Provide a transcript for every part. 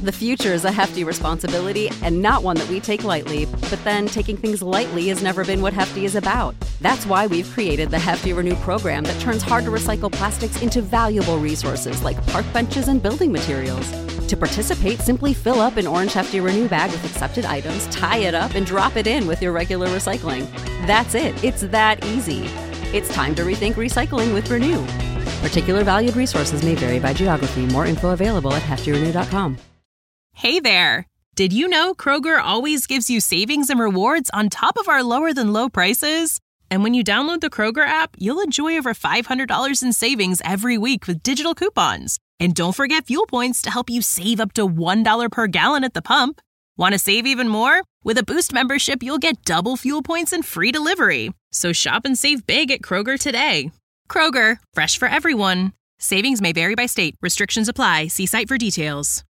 The future is a hefty responsibility and not one that we take lightly. But then taking things lightly has never been what Hefty is about. That's why we've created the Hefty Renew program that turns hard to recycle plastics into valuable resources like park benches and building materials. To participate, simply fill up an orange Hefty Renew bag with accepted items, tie it up, and drop it in with your regular recycling. That's it. It's that easy. It's time to rethink recycling with Renew. Particular valued resources may vary by geography. More info available at heftyrenew.com. Hey there! Did you know Kroger always gives you savings and rewards on top of our lower-than-low prices? And when you download the Kroger app, you'll enjoy over $500 in savings every week with digital coupons. And don't forget fuel points to help you save up to $1 per gallon at the pump. Want to save even more? With a Boost membership, you'll get double fuel points and free delivery. So shop and save big at Kroger today. Kroger, fresh for everyone. Savings may vary by state. Restrictions apply. See site for details.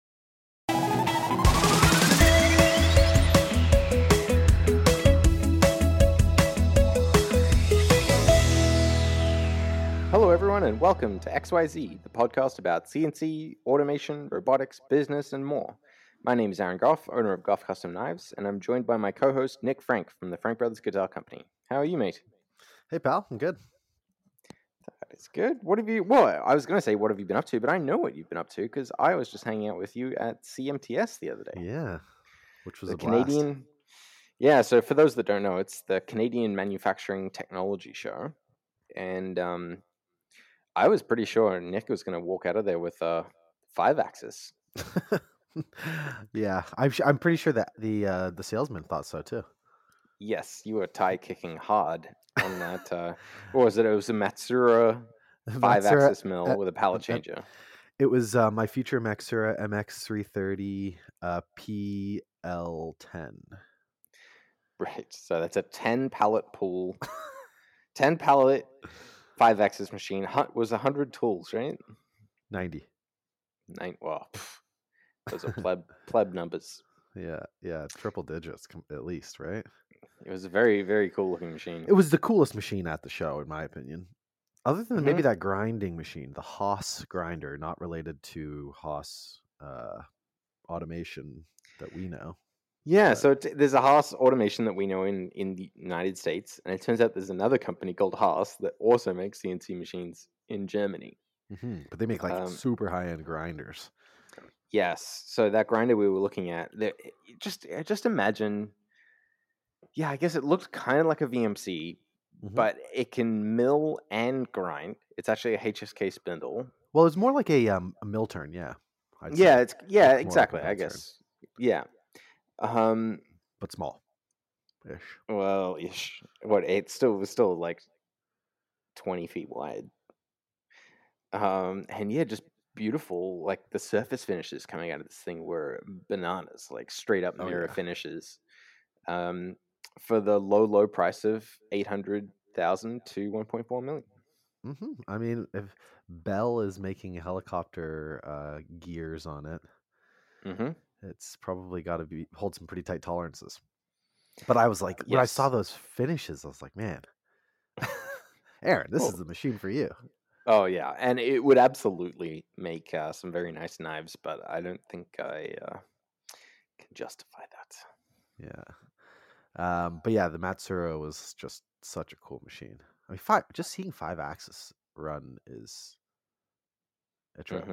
Hello, everyone, and welcome to XYZ, the podcast about CNC, automation, robotics, business, and more. My name is Aaron Goff, owner of Goff Custom Knives, and I'm joined by my co-host, Nick Frank, from the Frank Brothers Guitar Company. How are you, mate? Hey, pal. I'm good. That is good. Well, I was going to say, what have you been up to? But I know what you've been up to because I was just hanging out with you at CMTS the other day. Yeah, which was the a blast. Canadian. Yeah, so for those that don't know, it's the Canadian Manufacturing Technology Show. And I was pretty sure Nick was going to walk out of there with a 5-axis. Yeah, I'm pretty sure that the salesman thought so too. Yes, you were tie kicking hard on that. What was it? It was a Matsuura 5-axis mill with a pallet changer. It was my future Matsuura MX330 PL10. Right, so that's a 10 pallet pool, 10 pallet 5-axis machine. Was 100 tools, right? 90. Well, those are pleb numbers. Yeah, triple digits at least, right? It was a very, very cool looking machine. It was the coolest machine at the show, in my opinion. Other than maybe that grinding machine, the Haas grinder, not related to Haas automation that we know. Yeah, but so there's a Haas automation that we know in the United States, and it turns out there's another company called Haas that also makes CNC machines in Germany. Mm-hmm. But they make like super high-end grinders. Yes, so that grinder we were looking at, just imagine. Yeah, I guess it looked kind of like a VMC, but it can mill and grind. It's actually a HSK spindle. Well, it's more like a mill turn, yeah. Exactly. I guess, yeah. But small, ish. Well, ish. What? It was still like 20 feet wide. And yeah, just beautiful. Like the surface finishes coming out of this thing were bananas, like straight up mirror finishes. For the low price of $800,000 to $1.4 million. Mm-hmm. I mean, if Bell is making helicopter gears on it, it's probably got to hold some pretty tight tolerances. But I was like, when I saw those finishes, I was like, man, Aaron, this is the machine for you. Oh yeah, and it would absolutely make some very nice knives, but I don't think I can justify that. Yeah. But yeah, the Matsuura was just such a cool machine. I mean, just seeing 5-axis run is a trip.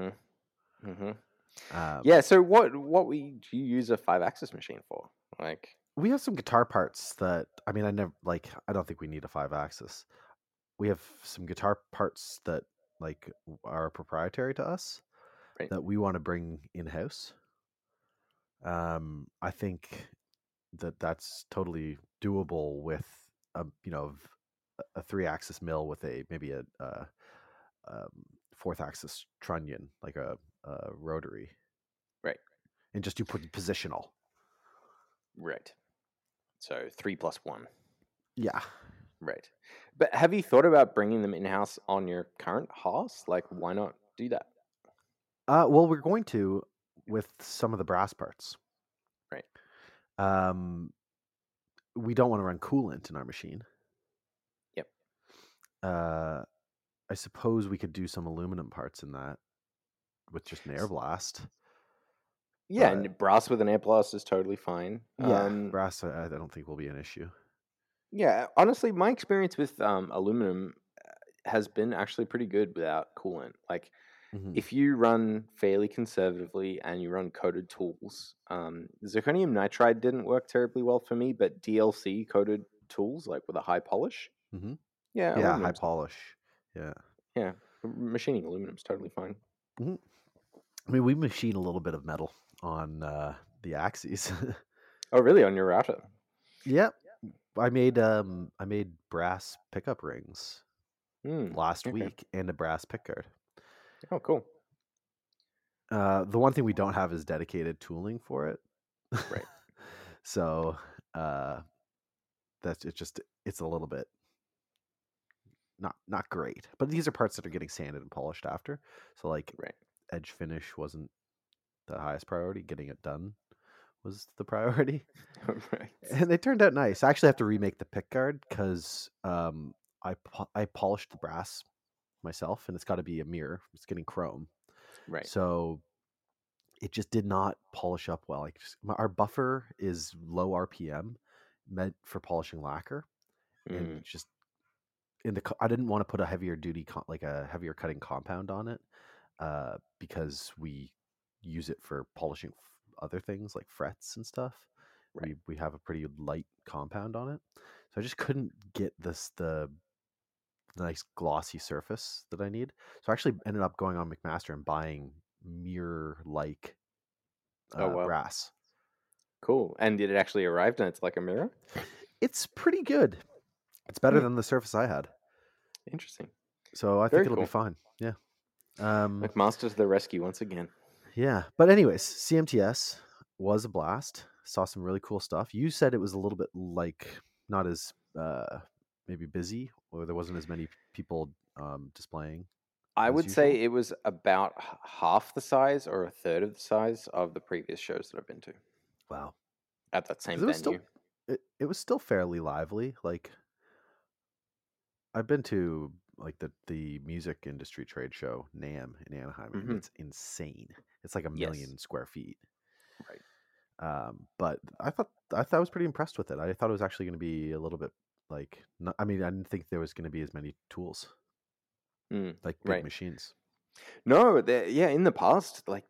Yeah. So what do you use a 5-axis machine for? Like, we have some guitar parts that I don't think we need a 5-axis. We have some guitar parts that like are proprietary to us that we want to bring in house. I think that's totally doable with a 3-axis mill with maybe a 4th-axis trunnion, like a rotary, right? And just do positional, right? So 3+1, yeah, right. But have you thought about bringing them in house on your current Haas? Like, why not do that? Well, we're going to with some of the brass parts, right? We don't want to run coolant in our machine. Yep. I suppose we could do some aluminum parts in that with just an air blast. Yeah, But and brass with an air blast is totally fine. yeah, brass I don't think will be an issue. Yeah, honestly, my experience with aluminum has been actually pretty good without coolant. Like, if you run fairly conservatively and you run coated tools, zirconium nitride didn't work terribly well for me, but DLC coated tools, like with a high polish, yeah, Yeah, high aluminum's polish. Yeah. yeah, machining aluminum's totally fine. I mean, we machine a little bit of metal on the axes. Oh, really? On your router? Yep. I made brass pickup rings last Okay. week and a brass pickguard. Oh, cool. The one thing we don't have is dedicated tooling for it. Right. So that's it's a little bit not great. But these are parts that are getting sanded and polished after. So like Right. edge finish wasn't the highest priority. Getting it done was the priority. Right. And they turned out nice. I actually have to remake the pickguard because I polished the brass myself, and it's got to be a mirror. It's getting chrome. Right. So it just did not polish up well. Our buffer is low RPM, meant for polishing lacquer, and just I didn't want to put a heavier duty like a heavier cutting compound on it because we use it for polishing other things like frets and stuff. Right. We have a pretty light compound on it, so I just couldn't get the nice glossy surface that I need. So I actually ended up going on McMaster and buying mirror like Oh, wow. brass. Cool. And did it actually arrive and it's like a mirror? It's pretty good. It's better than the surface I had. Interesting. So I Very think it'll cool. be fine. Yeah. McMaster to the rescue once again. Yeah. But anyways, CMTS was a blast. Saw some really cool stuff. You said it was a little bit like not as maybe busy, or there wasn't as many people displaying. I as would usual. say it was about half the size or a third of the size of the previous shows that I've been to. Wow. At that same 'Cause venue. It was still fairly lively. Like I've been to like the music industry trade show NAMM in Anaheim, and it's insane. It's like 1 million square feet. Right. But I thought I was pretty impressed with it. I thought it was actually going to be a little bit like I mean, I didn't think there was going to be as many tools, like big machines. No, in the past, like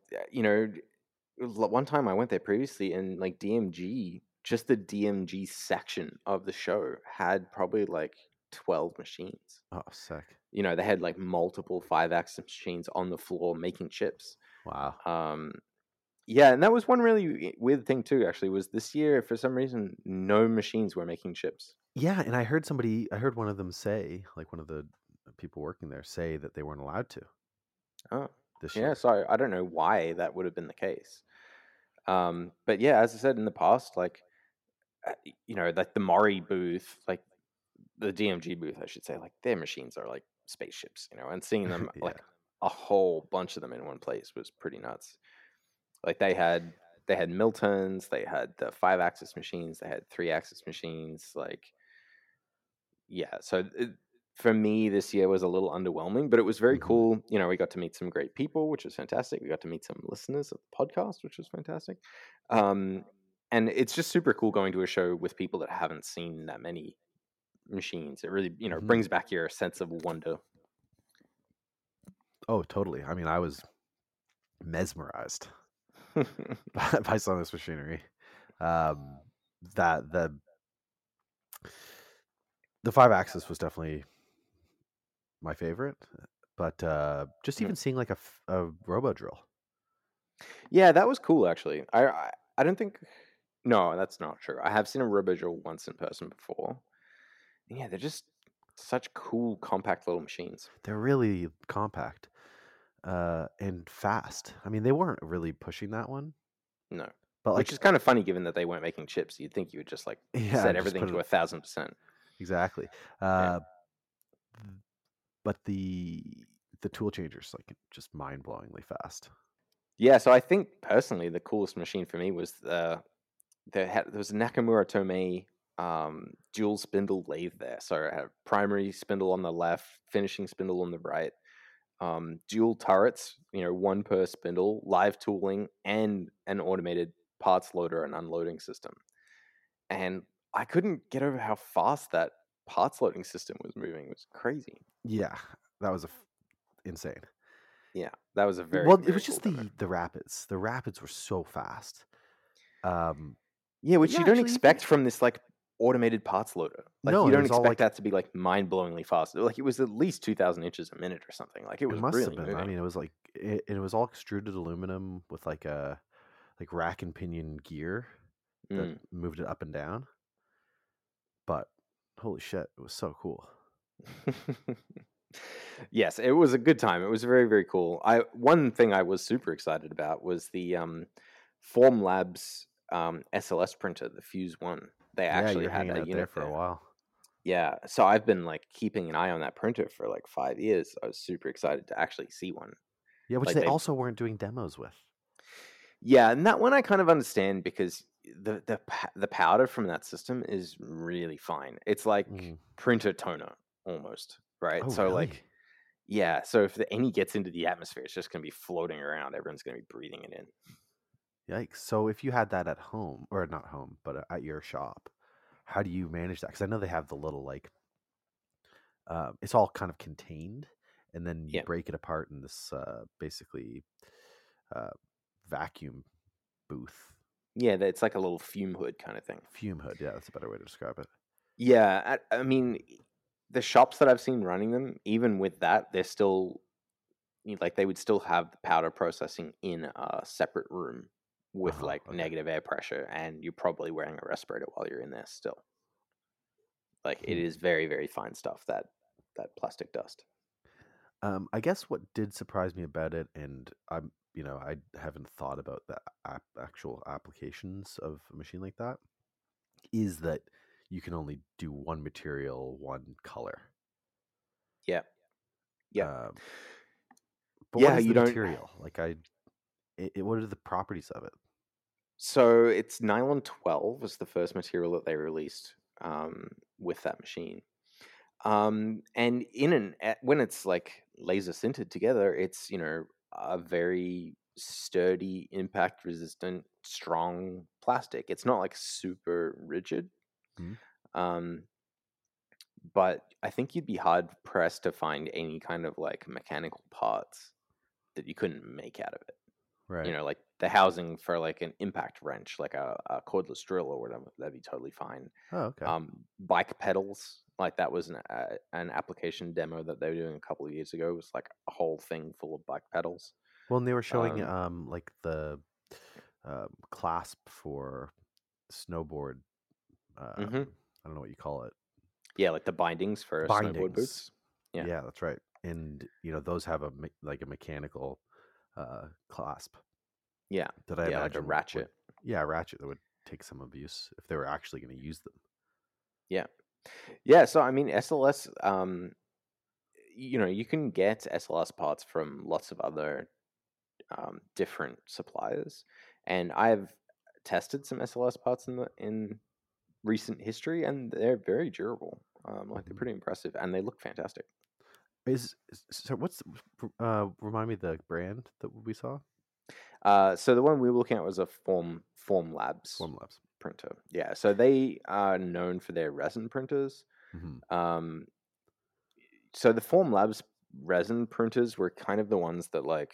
one time I went there previously, and like DMG, just the DMG section of the show had probably like 12 machines. Oh, sick. They had like multiple 5-axis machines on the floor making chips. Wow. Yeah, and that was one really weird thing too, actually, was this year, for some reason, no machines were making chips. Yeah, and I heard one of them say, like one of the people working there say that they weren't allowed to. Oh. This year. So I don't know why that would have been the case. But yeah, as I said in the past, like, like the Mori booth, like the DMG booth, I should say, like their machines are like spaceships, and seeing them Yeah. like a whole bunch of them in one place was pretty nuts. Like they had Miltons, they had the 5-axis machines, they had 3-axis machines. Like, yeah. So for me, this year was a little underwhelming, but it was very cool. We got to meet some great people, which was fantastic. We got to meet some listeners of the podcast, which was fantastic. And it's just super cool going to a show with people that haven't seen that many machines. It really, brings back your sense of wonder. Oh, totally. I mean, I was mesmerized by some of this machinery. That the 5-axis was definitely my favorite, but just even seeing like a robo drill. Yeah, that was cool actually. I don't think. No, that's not true. I have seen a robo drill once in person before. And yeah, they're just such cool, compact little machines. They're really compact and fast. I mean, they weren't really pushing that one. No, but which is kind of funny given that they weren't making chips. You'd think you would just like set everything to 1,000%. Exactly. But the tool changers, like, just mind-blowingly fast. Yeah, so I think personally the coolest machine for me was there was a Nakamura Tomei dual spindle lathe there. So I had a primary spindle on the left, finishing spindle on the right. dual turrets, one per spindle, live tooling, and an automated parts loader and unloading system. And I couldn't get over how fast that parts loading system was moving. It was crazy. Yeah, that was insane. Yeah, that was a very well. Very it was just cool demo. the rapids. The rapids were so fast. Which you don't expect from this like automated parts loader. Like No, you it don't was all, expect like- that to be like mind-blowingly fast. Like it was at least 2,000 inches a minute or something. Like it was must really have been. I moving. mean, it was like it was all extruded aluminum with like a rack and pinion gear that moved it up and down. But holy shit, it was so cool. Yes, it was a good time. It was very, very cool. One thing I was super excited about was the Formlabs SLS printer, the Fuse One. They actually you're had hanging a out unit there for a while. Yeah, so I've been like keeping an eye on that printer for like 5 years. I was super excited to actually see one. Yeah, which Like they also weren't doing demos with. Yeah, and that one I kind of understand because the powder from that system is really fine. It's like printer toner almost, right? Oh, so really? like, yeah. So if any gets into the atmosphere, it's just going to be floating around. Everyone's going to be breathing it in. Yikes! So if you had that at home, or not home, but at your shop, how do you manage that? Because I know they have the little like, it's all kind of contained, and then you break it apart in this basically vacuum booth. Yeah, it's like a little fume hood kind of thing. Fume hood, yeah, that's a better way to describe it. Yeah, I mean, the shops that I've seen running them, even with that, they're still like they would still have the powder processing in a separate room with negative air pressure, and you're probably wearing a respirator while you're in there still. Like it is very, very fine stuff, that plastic dust. I guess what did surprise me about it, and I haven't thought about the actual applications of a machine like that, is that you can only do one material, one color. Yeah. But what is the material? Like what are the properties of it? So it's nylon 12 was the first material that they released with that machine. And when it's like laser sintered together, it's a very sturdy, impact resistant, strong plastic. It's not like super rigid. But I think you'd be hard pressed to find any kind of like mechanical parts that you couldn't make out of it. Right. Like the housing for like an impact wrench, like a cordless drill or whatever, that'd be totally fine. Oh, okay. Bike pedals, like that was an application demo that they were doing a couple of years ago. It was like a whole thing full of bike pedals. Well, and they were showing like the clasp for snowboard. I don't know what you call it. Yeah, like the bindings for snowboard boots. Yeah, that's right. And those have a mechanical clasp. Yeah, that I imagine like a ratchet. A ratchet that would take some abuse if they were actually going to use them. Yeah. So I mean, SLS. You can get SLS parts from lots of other different suppliers, and I've tested some SLS parts in recent history, and they're very durable. Like they're pretty impressive, and they look fantastic. So what's remind me the brand that we saw? So the one we were looking at was a Formlabs. Formlabs printer. Yeah, so they are known for their resin printers. So the Formlabs resin printers were kind of the ones that like,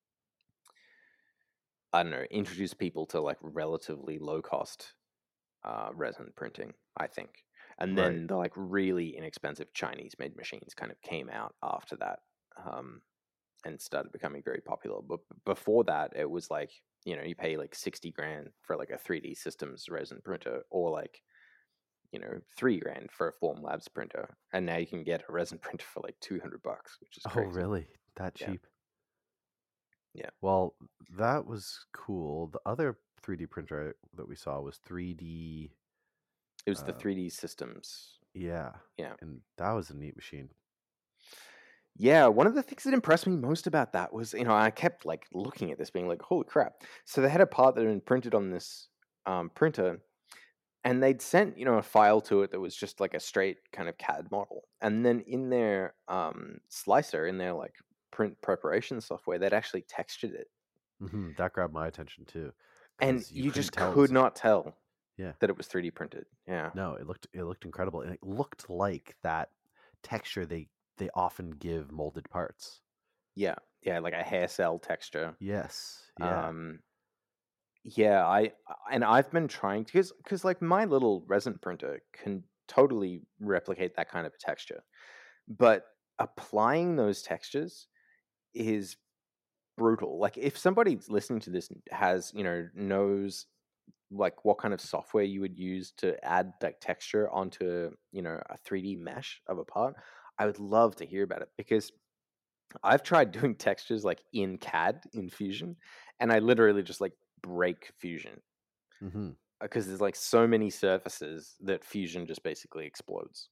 I don't know, introduce people to like relatively low cost resin printing, I think. And then the like really inexpensive Chinese made machines kind of came out after that and started becoming very popular. But before that, it was like, you pay like 60 grand for like a 3D Systems resin printer, or like, 3 grand for a Formlabs printer. And now you can get a resin printer for like $200, which is crazy. Oh, really? That cheap? Yeah. Well, that was cool. The other 3D printer that we saw was 3D. It was the 3D Systems. Yeah. Yeah. And that was a neat machine. Yeah, one of the things that impressed me most about that was, I kept like looking at this being like, holy crap. So they had a part that had been printed on this printer, and they'd sent, a file to it that was just like a straight kind of CAD model. And then in their slicer, in their like print preparation software, they'd actually textured it. That grabbed my attention too. And you just could not tell that it was 3D printed. Yeah. No, it looked incredible. And it looked like that texture they often give molded parts. Yeah. Yeah, like a hair cell texture. Yes. Yeah. Yeah, I've been trying to, because like my little resin printer can totally replicate that kind of a texture, but applying those textures is brutal. Like if somebody's listening to this has, knows like what kind of software you would use to add like texture onto, a 3D mesh of a part, I would love to hear about it, because I've tried doing textures like in CAD in Fusion, and I literally just like break Fusion because there's like so many surfaces that Fusion just basically explodes.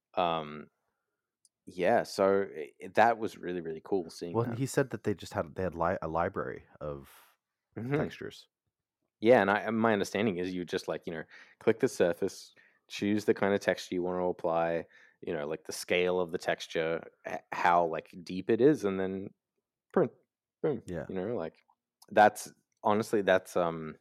Yeah, so that was really, really cool seeing Well, that. he said that they had a library of textures. Yeah, and my understanding is you just like, click the surface, choose the kind of texture you want to apply, like the scale of the texture, how like deep it is, and then print. Boom. Yeah. Like that's honestly that's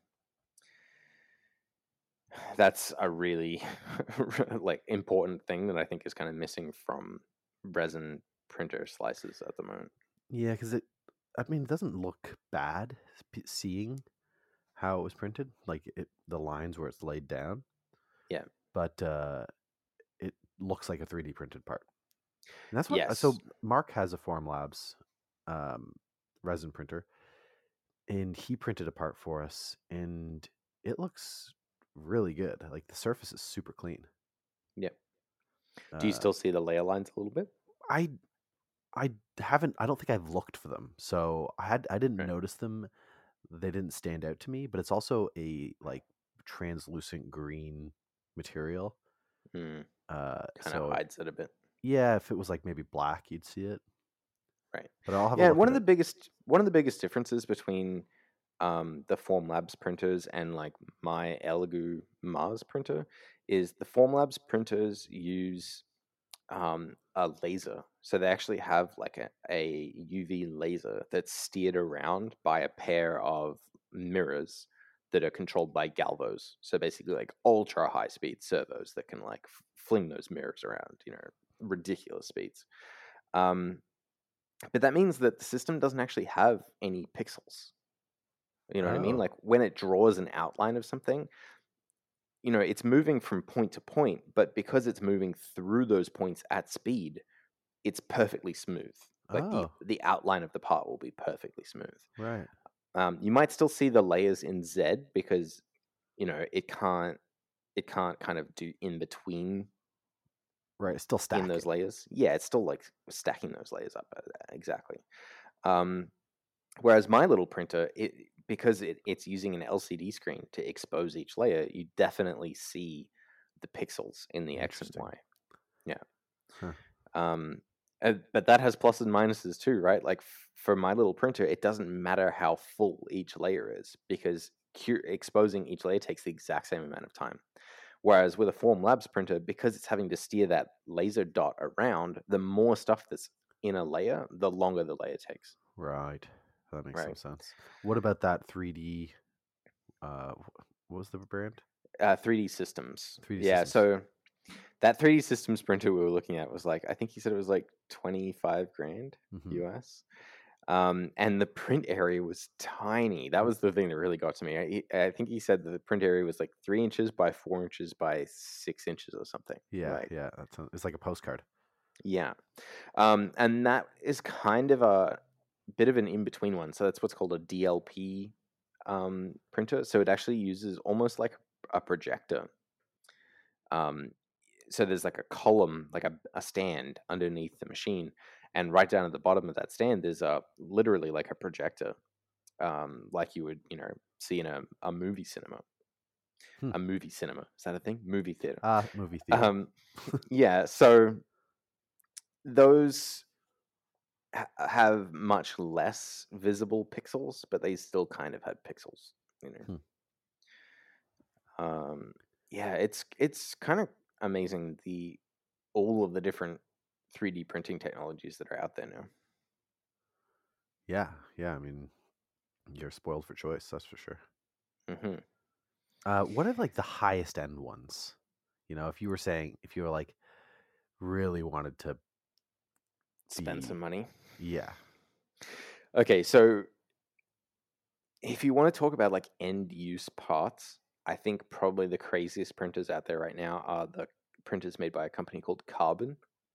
a really like important thing that I think is kind of missing from resin printer slices at the moment. Yeah, because it doesn't look bad seeing how it was printed, like the lines where it's laid down. Yeah. But it looks like a 3D printed part. And that's what. Yes. So Mark has a Formlabs resin printer, and he printed a part for us, and it looks really good. Like the surface is super clean. Yeah. Do you still see the layer lines a little bit? I haven't. I don't think I've looked for them, so I didn't notice them. They didn't stand out to me. But it's also a like translucent green material. Kind of hides it a bit. Yeah, if it was like maybe black, you'd see it. Right. But I'll have a look one of the biggest differences between the Formlabs printers and like my Elegoo Mars printer is the Formlabs printers use a laser. So they actually have like a UV laser that's steered around by a pair of mirrors that are controlled by galvos. So basically like ultra high speed servos that can like fling those mirrors around, ridiculous speeds. But that means that the system doesn't actually have any pixels. You know what I mean? Like when it draws an outline of something, it's moving from point to point, but because it's moving through those points at speed, it's perfectly smooth. Like the outline of the part will be perfectly smooth. Right. You might still see the layers in Z because, it can't kind of do in between. Right, it's still stacking in those layers. Yeah, it's still like stacking those layers up. Exactly. Whereas my little printer, because it's using an LCD screen to expose each layer, you definitely see the pixels in the X and Y. Yeah. Huh. But that has pluses and minuses too, right? Like for my little printer, it doesn't matter how full each layer is because exposing each layer takes the exact same amount of time. Whereas with a Formlabs printer, because it's having to steer that laser dot around, the more stuff that's in a layer, the longer the layer takes. Right. That makes some sense. What about that 3D? What was the brand? 3D Systems. 3D yeah, Systems. So that 3D Systems printer we were looking at was like, I think he said it was like 25 grand US. And the print area was tiny. That was the thing that really got to me. I think he said that the print area was like 3 inches by 4 inches by 6 inches or something. Yeah, right? Yeah. It's like a postcard. Yeah. And that is kind of a bit of an in-between one. So that's what's called a DLP printer. So it actually uses almost like a projector. So there's like a column, like a stand underneath the machine. And right down at the bottom of that stand, there's literally like a projector, like you would, see in a movie cinema. A movie cinema. Is that a thing? Movie theater. Movie theater. Yeah. So those have much less visible pixels, but they still kind of had pixels, Yeah, it's kind of amazing all of the different 3D printing technologies that are out there now. Yeah. I mean, you're spoiled for choice, that's for sure. What are like the highest end ones? If you were like really wanted to Spend some money. Yeah. Okay, so if you want to talk about like end use parts, I think probably the craziest printers out there right now are the printers made by a company called Carbon.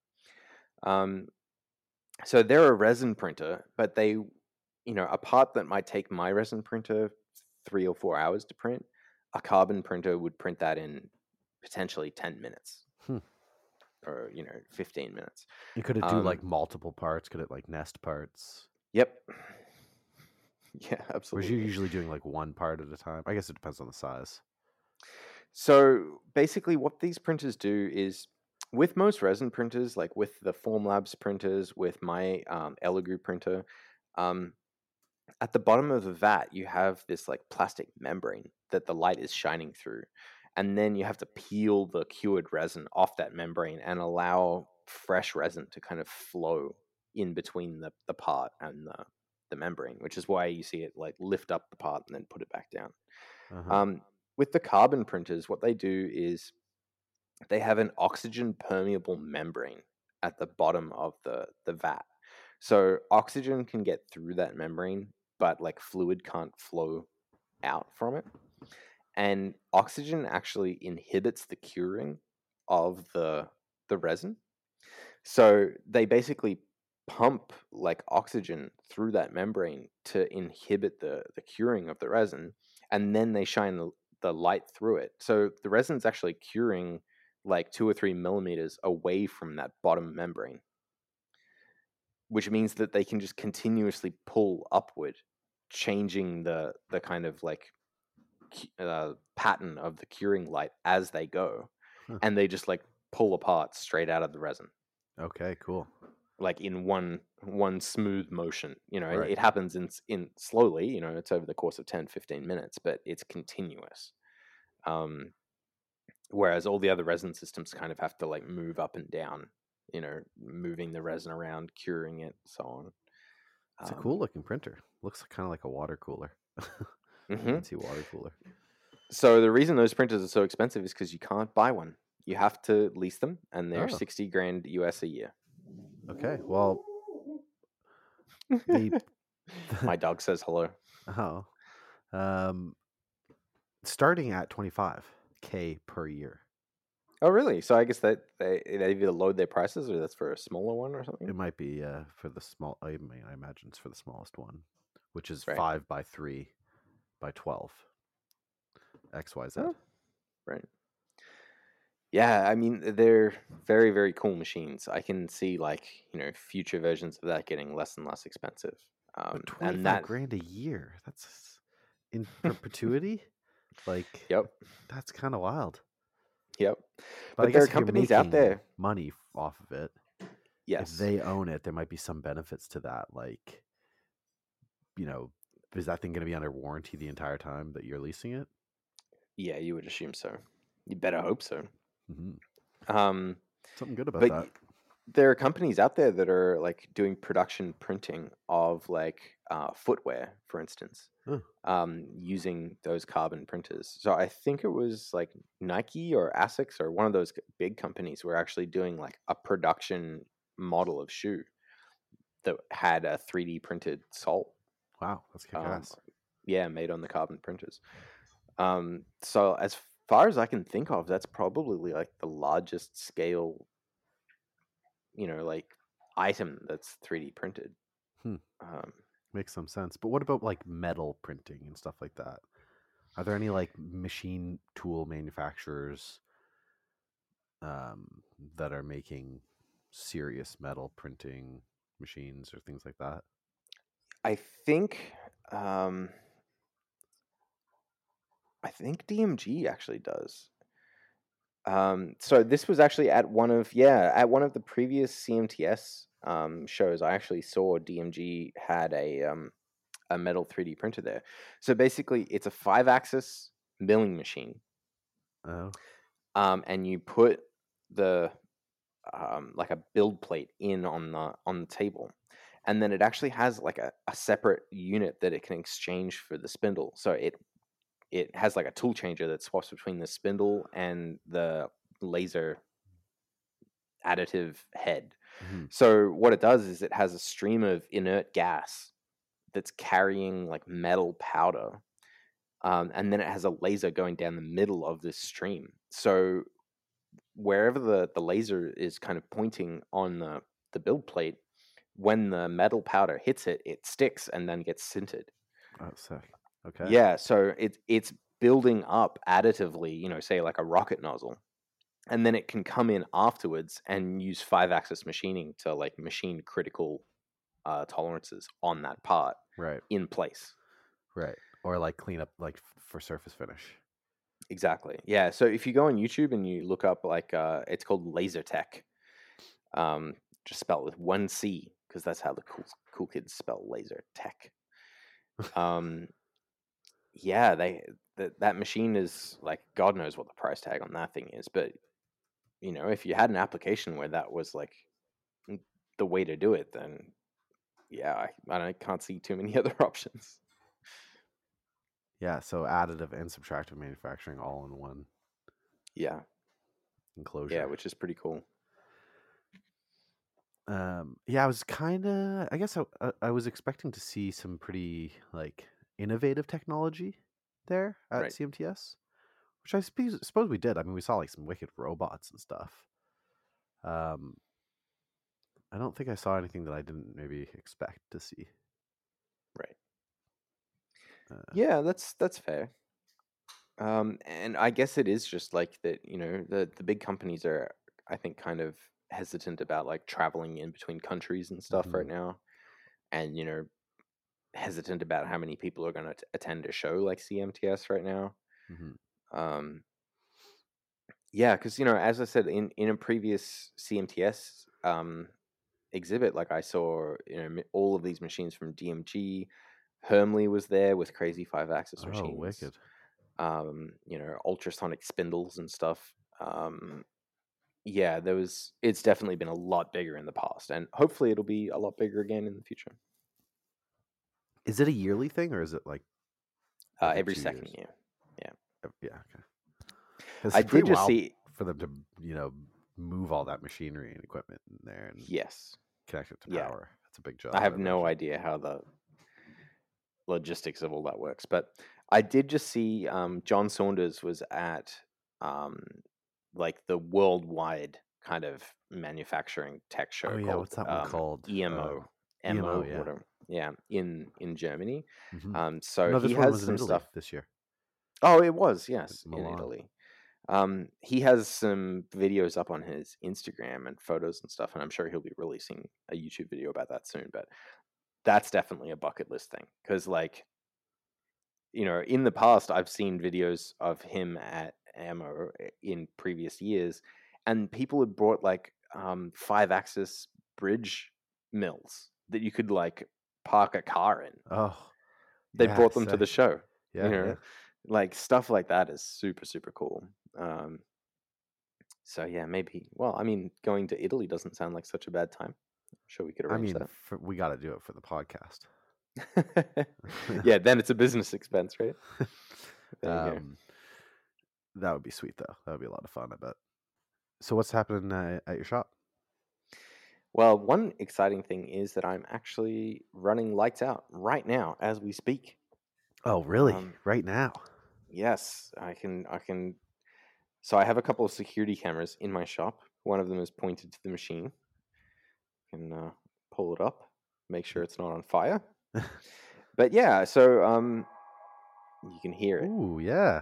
So they're a resin printer, but they, a part that might take my resin printer 3 or 4 hours to print, a Carbon printer would print that in potentially 10 minutes. Or 15 minutes. And could it do like multiple parts? Could it like nest parts? Yep. Yeah, absolutely. Or are you usually doing like one part at a time? I guess it depends on the size. So basically what these printers do is, with most resin printers, like with the Formlabs printers, with my Elegoo printer, at the bottom of the vat, you have this like plastic membrane that the light is shining through. And then you have to peel the cured resin off that membrane and allow fresh resin to kind of flow in between the part and the membrane, which is why you see it like lift up the part and then put it back down. With the Carbon printers, what they do is they have an oxygen permeable membrane at the bottom of the vat. So oxygen can get through that membrane, but like fluid can't flow out from it. And oxygen actually inhibits the curing of the resin. So they basically pump like oxygen through that membrane to inhibit the curing of the resin, and then they shine the light through it. So the resin's actually curing like 2 or 3 millimeters away from that bottom membrane, which means that they can just continuously pull upward, changing the kind of like pattern of the curing light as they go. And they just like pull apart straight out of the resin. Okay, cool. Like in one smooth motion. Right. It happens in slowly, it's over the course of 10-15 minutes, but it's continuous. Whereas all the other resin systems kind of have to like move up and down, moving the resin around, curing it, so on. It's a cool looking printer. Looks kind of like a water cooler. Fancy water cooler. So the reason those printers are so expensive is because you can't buy one. You have to lease them, and they're $60,000 US a year. Okay, well, my dog says hello. Starting at $25K per year. Oh, really? So I guess that they either load their prices, or that's for a smaller one or something. It might be for the small. I imagine it's for the smallest one, which is 5 by 3 by 12. XYZ. Oh, right. Yeah, I mean, they're very, very cool machines. I can see like future versions of that getting less and less expensive. But $25,000 a year. That's in perpetuity. Like, yep, that's kind of wild. Yep, but there are companies out there money off of it. Yes, if they own it, there might be some benefits to that. Like, is that thing going to be under warranty the entire time that you're leasing it? Yeah, you would assume so. You better hope so. Something good about that. There are companies out there that are like doing production printing of like footwear, for instance, using those Carbon printers. So I think it was like Nike or Asics or one of those big companies were actually doing like a production model of shoe that had a 3D printed sole. Wow, that's kick-ass. Yeah, made on the Carbon printers. So as far as I can think of, that's probably like the largest scale, like item that's 3D printed. Makes some sense. But what about like metal printing and stuff like that? Are there any like machine tool manufacturers that are making serious metal printing machines or things like that? I think DMG actually does. So this was actually at one of the previous CMTS shows. I actually saw DMG had a metal 3D printer there. So basically, it's a 5-axis milling machine. Oh. And you put the like a build plate in on the table, and then it actually has like a separate unit that it can exchange for the spindle. So it has like a tool changer that swaps between the spindle and the laser additive head. So what it does is it has a stream of inert gas that's carrying like metal powder, and then it has a laser going down the middle of this stream. So wherever the laser is kind of pointing on the build plate, when the metal powder hits it, it sticks and then gets sintered. Oh, sick. Okay. Yeah, so it's building up additively, say like a rocket nozzle, and then it can come in afterwards and use 5-axis machining to like machine critical tolerances on that part in place. Right. Or like clean up like for surface finish. Exactly. Yeah. So if you go on YouTube and you look up like it's called Laser Tech, just spell it with 1 C because that's how the cool kids spell laser tech. Yeah, that machine is like, God knows what the price tag on that thing is, but if you had an application where that was like the way to do it, then yeah, I can't see too many other options. Yeah, so additive and subtractive manufacturing all in one. Yeah. Enclosure. Yeah, which is pretty cool. Yeah, I was I guess I was expecting to see some pretty like innovative technology there at CMTS, which I suppose we did. I mean, we saw like some wicked robots and stuff. I don't think I saw anything that I didn't maybe expect to see. Right. Yeah, that's fair. And I guess it is just like that, the big companies are, I think, kind of hesitant about like traveling in between countries and stuff right now, and hesitant about how many people are going to attend a show like CMTS right now. Yeah, because as I said in a previous CMTS exhibit, like I saw all of these machines from DMG. Hermley was there with crazy 5-axis machines. Wicked. Ultrasonic spindles and stuff. Yeah, it's definitely been a lot bigger in the past, and hopefully it'll be a lot bigger again in the future. Is it a yearly thing, or is it like every second year? Yeah. Yeah. Okay. I did just see for them to move all that machinery and equipment in there and connect it to power. That's a big job. I have no idea how the logistics of all that works, but I did just see John Saunders was at like the worldwide kind of manufacturing tech show. Oh yeah, called, what's that one called? EMO. EMO, yeah. Whatever. Yeah, in Germany. So no, he has some stuff this year. Oh, it was, yes, Milan. in Italy. He has some videos up on his Instagram and photos and stuff, and I'm sure he'll be releasing a YouTube video about that soon. But that's definitely a bucket list thing, because like, in the past I've seen videos of him at AMO in previous years, and people had brought like 5-axis bridge mills that you could like park a car in. Oh, they brought them to the show. Yeah. Like stuff like that is super, super cool. So yeah, maybe. Well, I mean, going to Italy doesn't sound like such a bad time. I'm sure we could arrange that. We got to do it for the podcast. Yeah, then it's a business expense, right? That would be sweet, though. That would be a lot of fun, I bet. So what's happening at your shop? Well, one exciting thing is that I'm actually running lights out right now as we speak. Oh, really? Right now? Yes, I can. So I have a couple of security cameras in my shop. One of them is pointed to the machine. I can pull it up, make sure it's not on fire. But yeah, so you can hear it. Ooh, yeah.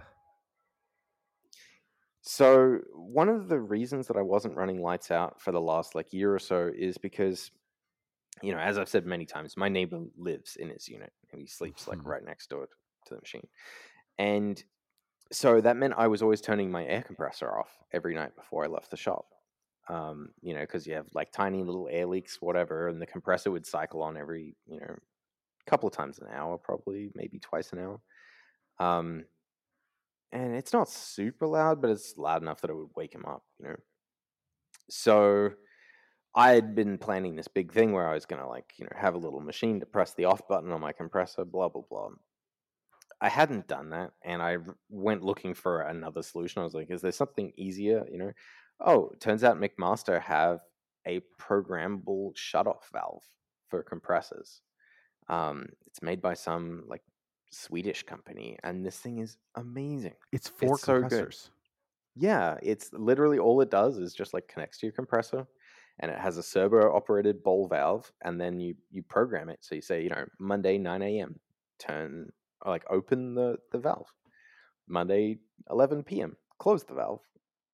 So one of the reasons that I wasn't running lights out for the last like year or so is because, as I've said many times, my neighbor lives in his unit and he sleeps like right next door to the machine. And so that meant I was always turning my air compressor off every night before I left the shop. Because you have like tiny little air leaks, whatever, and the compressor would cycle on every, couple of times an hour, probably maybe twice an hour. And it's not super loud, but it's loud enough that it would wake him up, So I had been planning this big thing where I was going to have a little machine to press the off button on my compressor, blah, blah, blah. I hadn't done that, and I went looking for another solution. I was like, is there something easier? Oh, it turns out McMaster have a programmable shutoff valve for compressors. It's made by some Swedish company, and this thing is amazing. It's for compressors. So good. Yeah, it's literally all it does is just connects to your compressor, and it has a servo operated ball valve, and then you program it. So you say, Monday 9 a.m. open the valve. Monday 11 p.m. close the valve.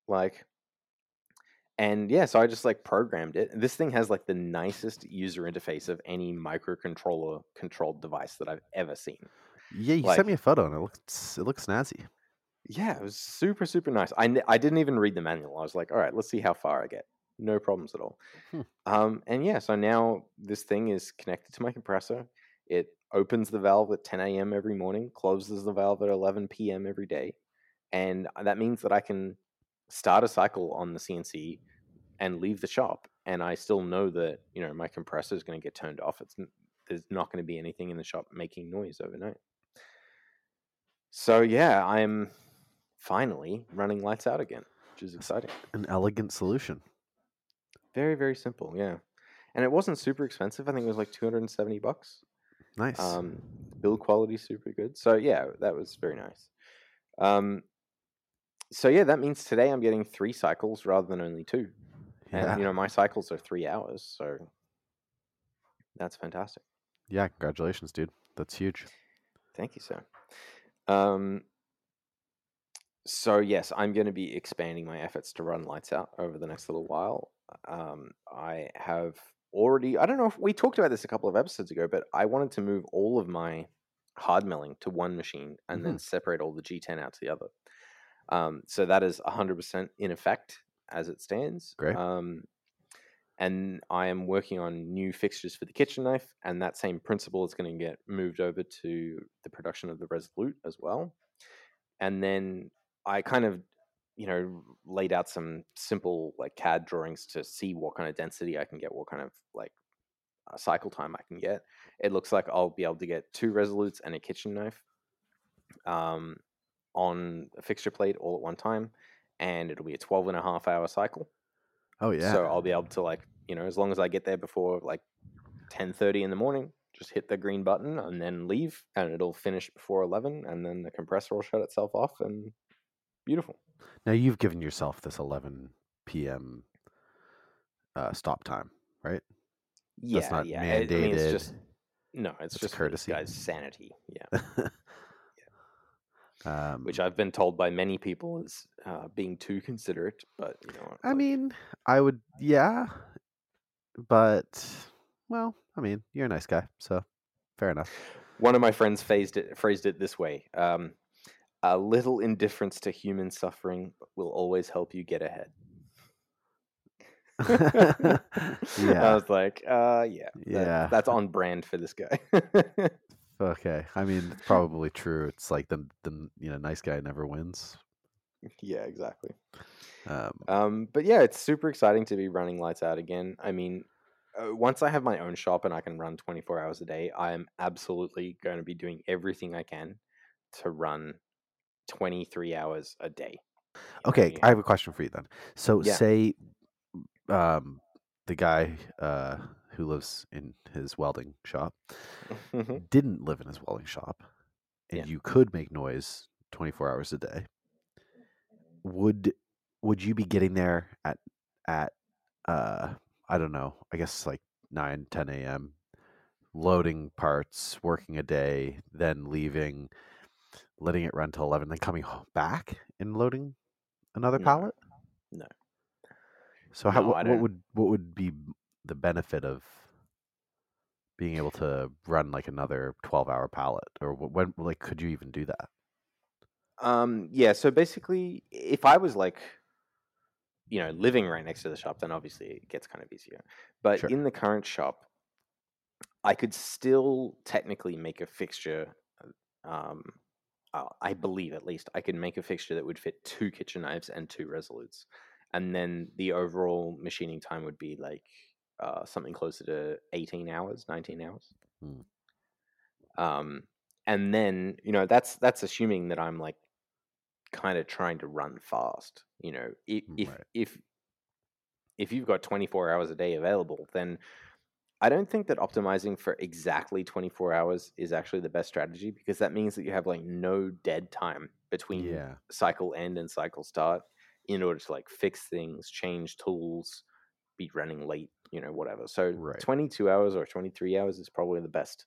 And yeah, so I just programmed it. This thing has the nicest user interface of any microcontroller controlled device that I've ever seen. Yeah, you sent me a photo and it looks snazzy. Yeah, it was super, super nice. I didn't even read the manual. I was like, all right, let's see how far I get. No problems at all. And yeah, so now this thing is connected to my compressor. It opens the valve at 10 a.m. every morning, closes the valve at 11 p.m. every day. And that means that I can start a cycle on the CNC and leave the shop. And I still know that, my compressor is going to get turned off. There's not going to be anything in the shop making noise overnight. So yeah, I'm finally running lights out again, which is exciting. An elegant solution. Very, very simple, yeah. And it wasn't super expensive. I think it was $270. Nice. Build quality super good. So yeah, that was very nice. So yeah, that means today I'm getting 3 cycles rather than only 2. Yeah. And my cycles are 3 hours, so that's fantastic. Yeah, congratulations, dude. That's huge. Thank you, sir. So yes, I'm going to be expanding my efforts to run lights out over the next little while. I have already, I don't know if we talked about this a couple of episodes ago, but I wanted to move all of my hard milling to one machine and then separate all the G10 out to the other. So that is 100% in effect as it stands. Great. And I am working on new fixtures for the kitchen knife, and that same principle is going to get moved over to the production of the Resolute as well. And then I kind of, laid out some simple CAD drawings to see what kind of density I can get, what kind of cycle time I can get. It looks like I'll be able to get 2 Resolutes and a kitchen knife on a fixture plate all at one time, and it'll be a 12.5-hour cycle. Oh yeah. So I'll be able to as long as I get there before 10:30 in the morning, just hit the green button and then leave, and it'll finish before 11, and then the compressor will shut itself off, and beautiful. Now you've given yourself this 11 p.m. Stop time, right? Yeah, that's not yeah. mandated. I mean, it's just courtesy. For this guy's sanity. Yeah. Which I've been told by many people is being too considerate, but I mean, I would, yeah, but well, I mean, you're a nice guy, so fair enough. One of my friends phrased it this way: a little indifference to human suffering will always help you get ahead. Yeah. I was like, yeah, that's on brand for this guy. Okay, I mean, it's probably true. It's like the nice guy never wins. Yeah, exactly. But yeah, it's super exciting to be running lights out again. I mean, once I have my own shop and I can run 24 hours a day, I am absolutely going to be doing everything I can to run 23 hours a day. Okay, I have a question for you then. So say the guy who lives in his welding shop didn't live in his welding shop, and you could make noise 24 hours a day. Would you be getting there at I don't know, I guess 9, 10 a.m., loading parts, working a day, then leaving, letting it run till 11, then coming back and loading another pallet? No. So what would be the benefit of being able to run another 12-hour pallet, or when could you even do that? Yeah, so basically if I was living right next to the shop, then obviously it gets kind of easier. But in the current shop, I could still technically make a fixture. I believe at least I could make a fixture that would fit 2 kitchen knives and 2 Resolutes, and then the overall machining time would be something closer to 18 hours, 19 hours. Hmm. And then, that's assuming that I'm like kind of trying to run fast. If you've got 24 hours a day available, then I don't think that optimizing for exactly 24 hours is actually the best strategy, because that means that you have like no dead time between cycle end and cycle start in order to like fix things, change tools, be running late, whatever. So 22 hours or 23 hours is probably the best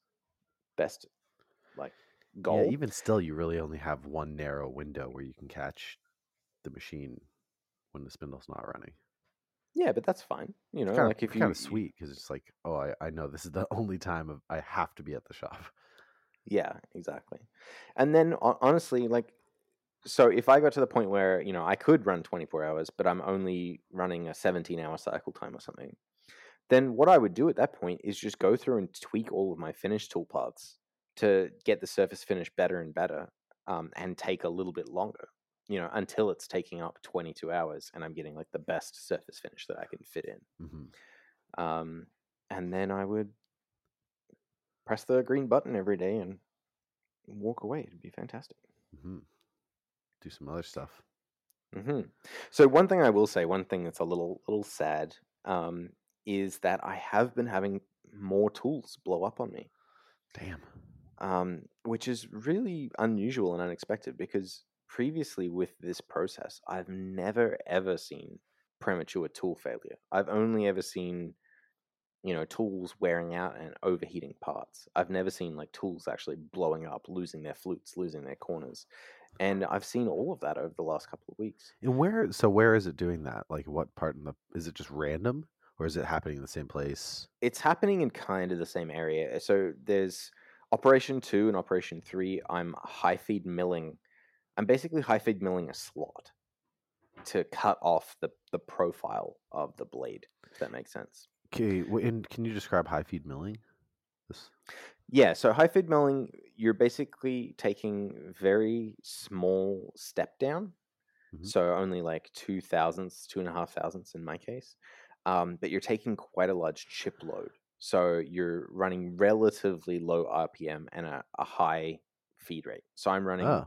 like goal. Yeah, even still, you really only have one narrow window where you can catch the machine when the spindle's not running. Yeah, but that's fine. Like if you kind of sweet, because it's like, oh, I know this is the only time I have to be at the shop. Yeah, exactly. And then honestly, like, so if I got to the point where I could run 24 hours, but I'm only running a 17-hour cycle time or something, then what I would do at that point is just go through and tweak all of my finish toolpaths to get the surface finish better and better, and take a little bit longer, until it's taking up 22 hours and I'm getting like the best surface finish that I can fit in. Mm-hmm. And then I would press the green button every day and walk away. It'd be fantastic. Mm-hmm. Do some other stuff. Mm-hmm. So one thing I will say, one thing that's a little sad, is that I have been having more tools blow up on me. Damn. Which is really unusual and unexpected, because previously with this process, I've never ever seen premature tool failure. I've only ever seen, tools wearing out and overheating parts. I've never seen like tools actually blowing up, losing their flutes, losing their corners. And I've seen all of that over the last couple of weeks. And where is it doing that? Like what part is it just random, or is it happening in the same place? It's happening in kind of the same area. So there's Operation 2 and Operation 3. I'm basically high feed milling a slot to cut off the profile of the blade, if that makes sense. Okay, and can you describe high feed milling? Yeah, so high feed milling, you're basically taking very small step down, so only like 2.5 thousandths in my case, but you're taking quite a large chip load. So you're running relatively low RPM and a high feed rate. So I'm running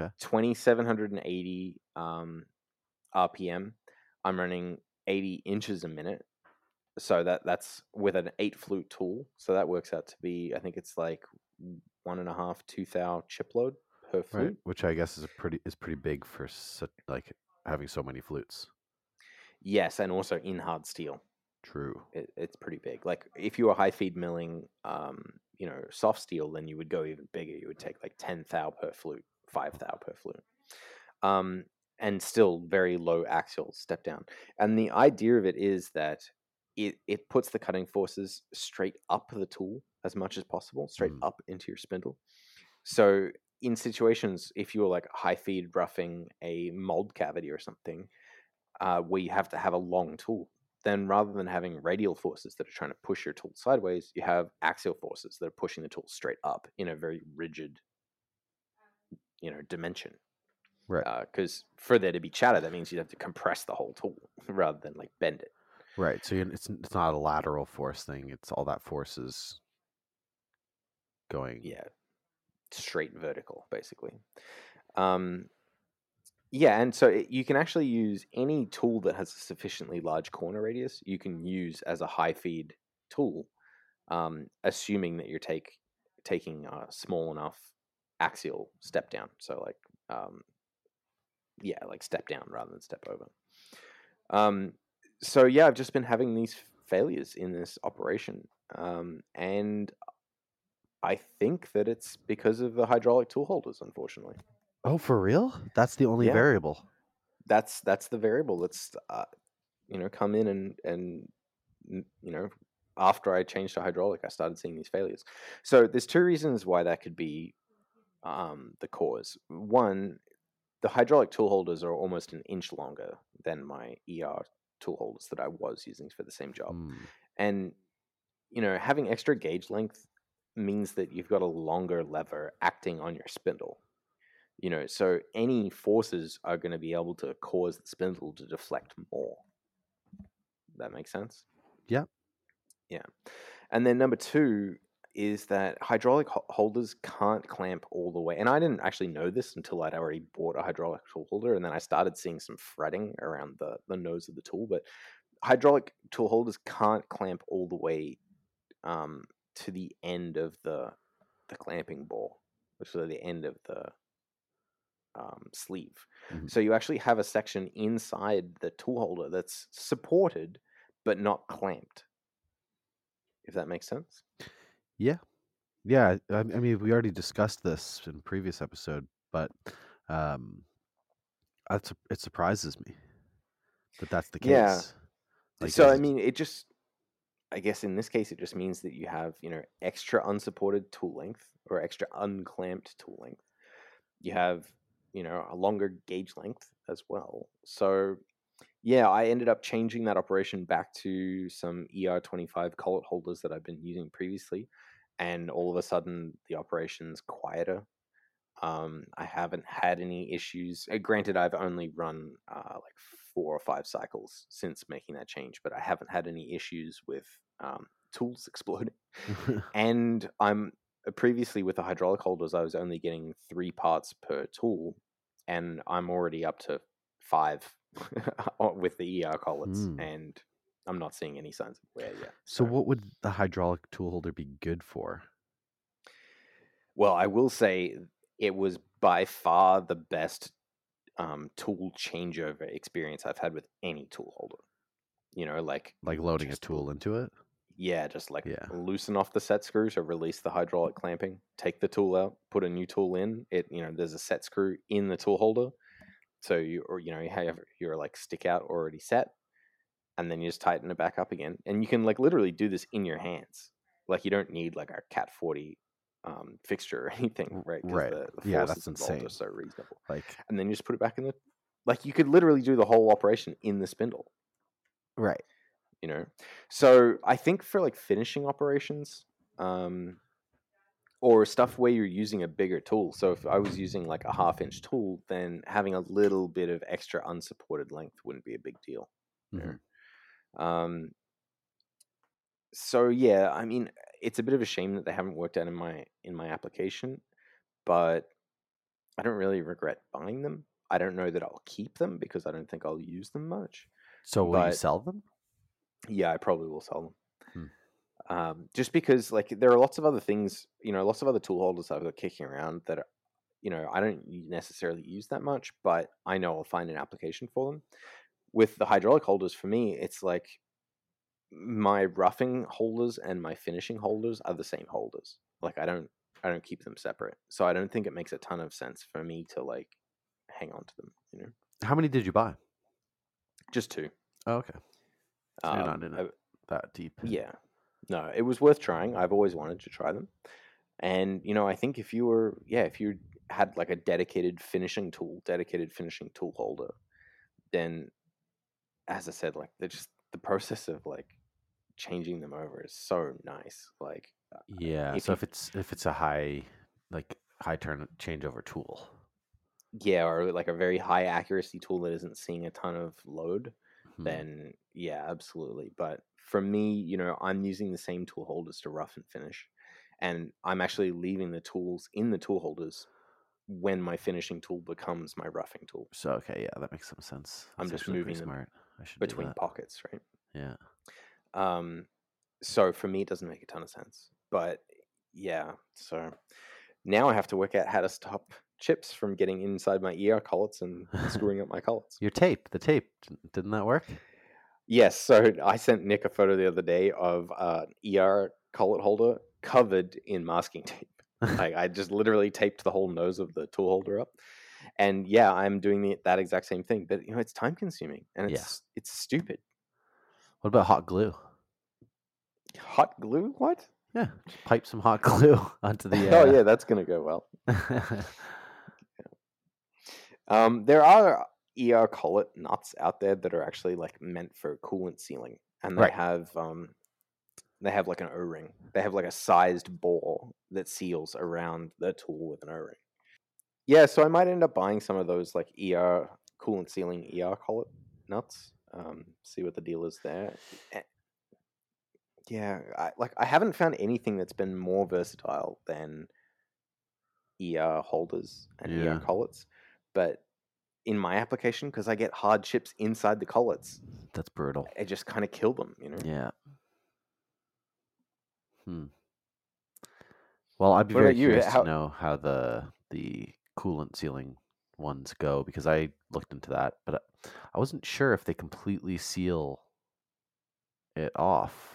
2,780 RPM. I'm running 80 inches a minute. So that's with an 8 flute tool. So that works out to be, I think it's like 1.5, 2 thou chip load per flute. Right, which I guess is pretty big for like having so many flutes. Yes, and also in hard steel. True. It's pretty big. Like if you were high feed milling, soft steel, then you would go even bigger. You would take like 10 thou per flute, 5 thou per flute, and still very low axial step down. And the idea of it is that it puts the cutting forces straight up the tool as much as possible, straight up into your spindle. So in situations, if you're like high feed roughing a mold cavity or something, where you have to have a long tool, then rather than having radial forces that are trying to push your tool sideways, you have axial forces that are pushing the tool straight up in a very rigid, dimension. Right. Because for there to be chatter, that means you'd have to compress the whole tool rather than like bend it. Right. So it's not a lateral force thing. It's all that force is going. Yeah. Straight vertical, basically. Yeah, and so you can actually use any tool that has a sufficiently large corner radius. You can use as a high feed tool, assuming that you're taking a small enough axial step down. So like, like step down rather than step over. So yeah, I've just been having these failures in this operation, and I think that it's because of the hydraulic tool holders, unfortunately. Oh, for real? That's the only variable. That's the variable that's come in and after I changed to hydraulic, I started seeing these failures. So there's two reasons why that could be the cause. One, the hydraulic tool holders are almost an inch longer than my ER tool holders that I was using for the same job. And having extra gauge length means that you've got a longer lever acting on your spindle. So any forces are going to be able to cause the spindle to deflect more. That makes sense? Yeah. Yeah. And then number 2 is that hydraulic holders can't clamp all the way. And I didn't actually know this until I'd already bought a hydraulic tool holder, and then I started seeing some fretting around the nose of the tool. But hydraulic tool holders can't clamp all the way to the end of the clamping ball, which is the end of the sleeve. Mhm. So you actually have a section inside the tool holder that's supported but not clamped, if that makes sense. Yeah. Yeah. I mean, we already discussed this in a previous episode, but it surprises me that that's the Yeah. case. Like, So I mean, I guess in this case, it just means that you have, extra unsupported tool length or extra unclamped tool length. You have, a longer gauge length as well. So yeah, I ended up changing that operation back to some ER25 collet holders that I've been using previously. And all of a sudden, the operation's quieter. I haven't had any issues. Granted, I've only run like 4 or 5 cycles since making that change, but I haven't had any issues with tools exploding. And I'm previously with the hydraulic holders, I was only getting 3 parts per tool, and I'm already up to 5 with the ER collets, and I'm not seeing any signs of wear yet. So what would the hydraulic tool holder be good for? Well, I will say it was by far the best tool changeover experience I've had with any tool holder. Like loading a tool into it? Yeah, just loosen off the set screw to release the hydraulic clamping, take the tool out, put a new tool in. There's a set screw in the tool holder. So you have your like stick out already set, and then you just tighten it back up again. And you can like literally do this in your hands. Like you don't need like a Cat 40 fixture or anything, right? Right. The Yeah, forces that's involved insane. are so reasonable. Like, and then you just put it back in like you could literally do the whole operation in the spindle. right. So I think for like finishing operations, or stuff where you're using a bigger tool. So if I was using like a 1/2-inch tool, then having a little bit of extra unsupported length wouldn't be a big deal. So yeah, I mean, it's a bit of a shame that they haven't worked out in my application, but I don't really regret buying them. I don't know that I'll keep them because I don't think I'll use them much. So will you sell them? Yeah, I probably will sell them. Just because like there are lots of other things, lots of other tool holders I've got kicking around that are, I don't necessarily use that much, but I know I'll find an application for them. With the hydraulic holders, for me, it's like my roughing holders and my finishing holders are the same holders. Like I don't keep them separate. So I don't think it makes a ton of sense for me to like hang on to them, How many did you buy? Just 2. Oh, okay. So you're not in it that deep. Yeah. No, it was worth trying. I've always wanted to try them. And, I think if you had like a dedicated finishing tool holder, then as I said, like the process of like changing them over is so nice. Like, yeah. So if it's a high turn changeover tool. Yeah, or like a very high accuracy tool that isn't seeing a ton of load, then yeah, absolutely. But for me, I'm using the same tool holders to rough and finish, and I'm actually leaving the tools in the tool holders when my finishing tool becomes my roughing tool. So okay, yeah, that makes some sense. I'm just moving them smart. I should between pockets, right? Yeah. So for me, it doesn't make a ton of sense, but yeah. So now I have to work out how to stop chips from getting inside my ER collets and screwing up my collets. The tape, didn't that work? Yes, so I sent Nick a photo the other day of ER collet holder covered in masking tape. Like I just literally taped the whole nose of the tool holder up. And yeah, I'm doing that exact same thing, but it's time consuming and it's stupid. What about hot glue? Hot glue? What? Yeah, just pipe some hot glue onto the. Oh yeah, that's gonna go well. There are ER collet nuts out there that are actually like meant for coolant sealing, and they have like an O-ring. They have like a sized bore that seals around the tool with an O-ring. Yeah, so I might end up buying some of those like ER coolant sealing ER collet nuts. See what the deal is there. Yeah, I haven't found anything that's been more versatile than ER holders and ER collets, but in my application, because I get hard chips inside the collets, That's brutal. I just kind of kill them, Yeah. Well, I'd be very curious to know how the coolant sealing ones go, because I looked into that, but I wasn't sure if they completely seal it off.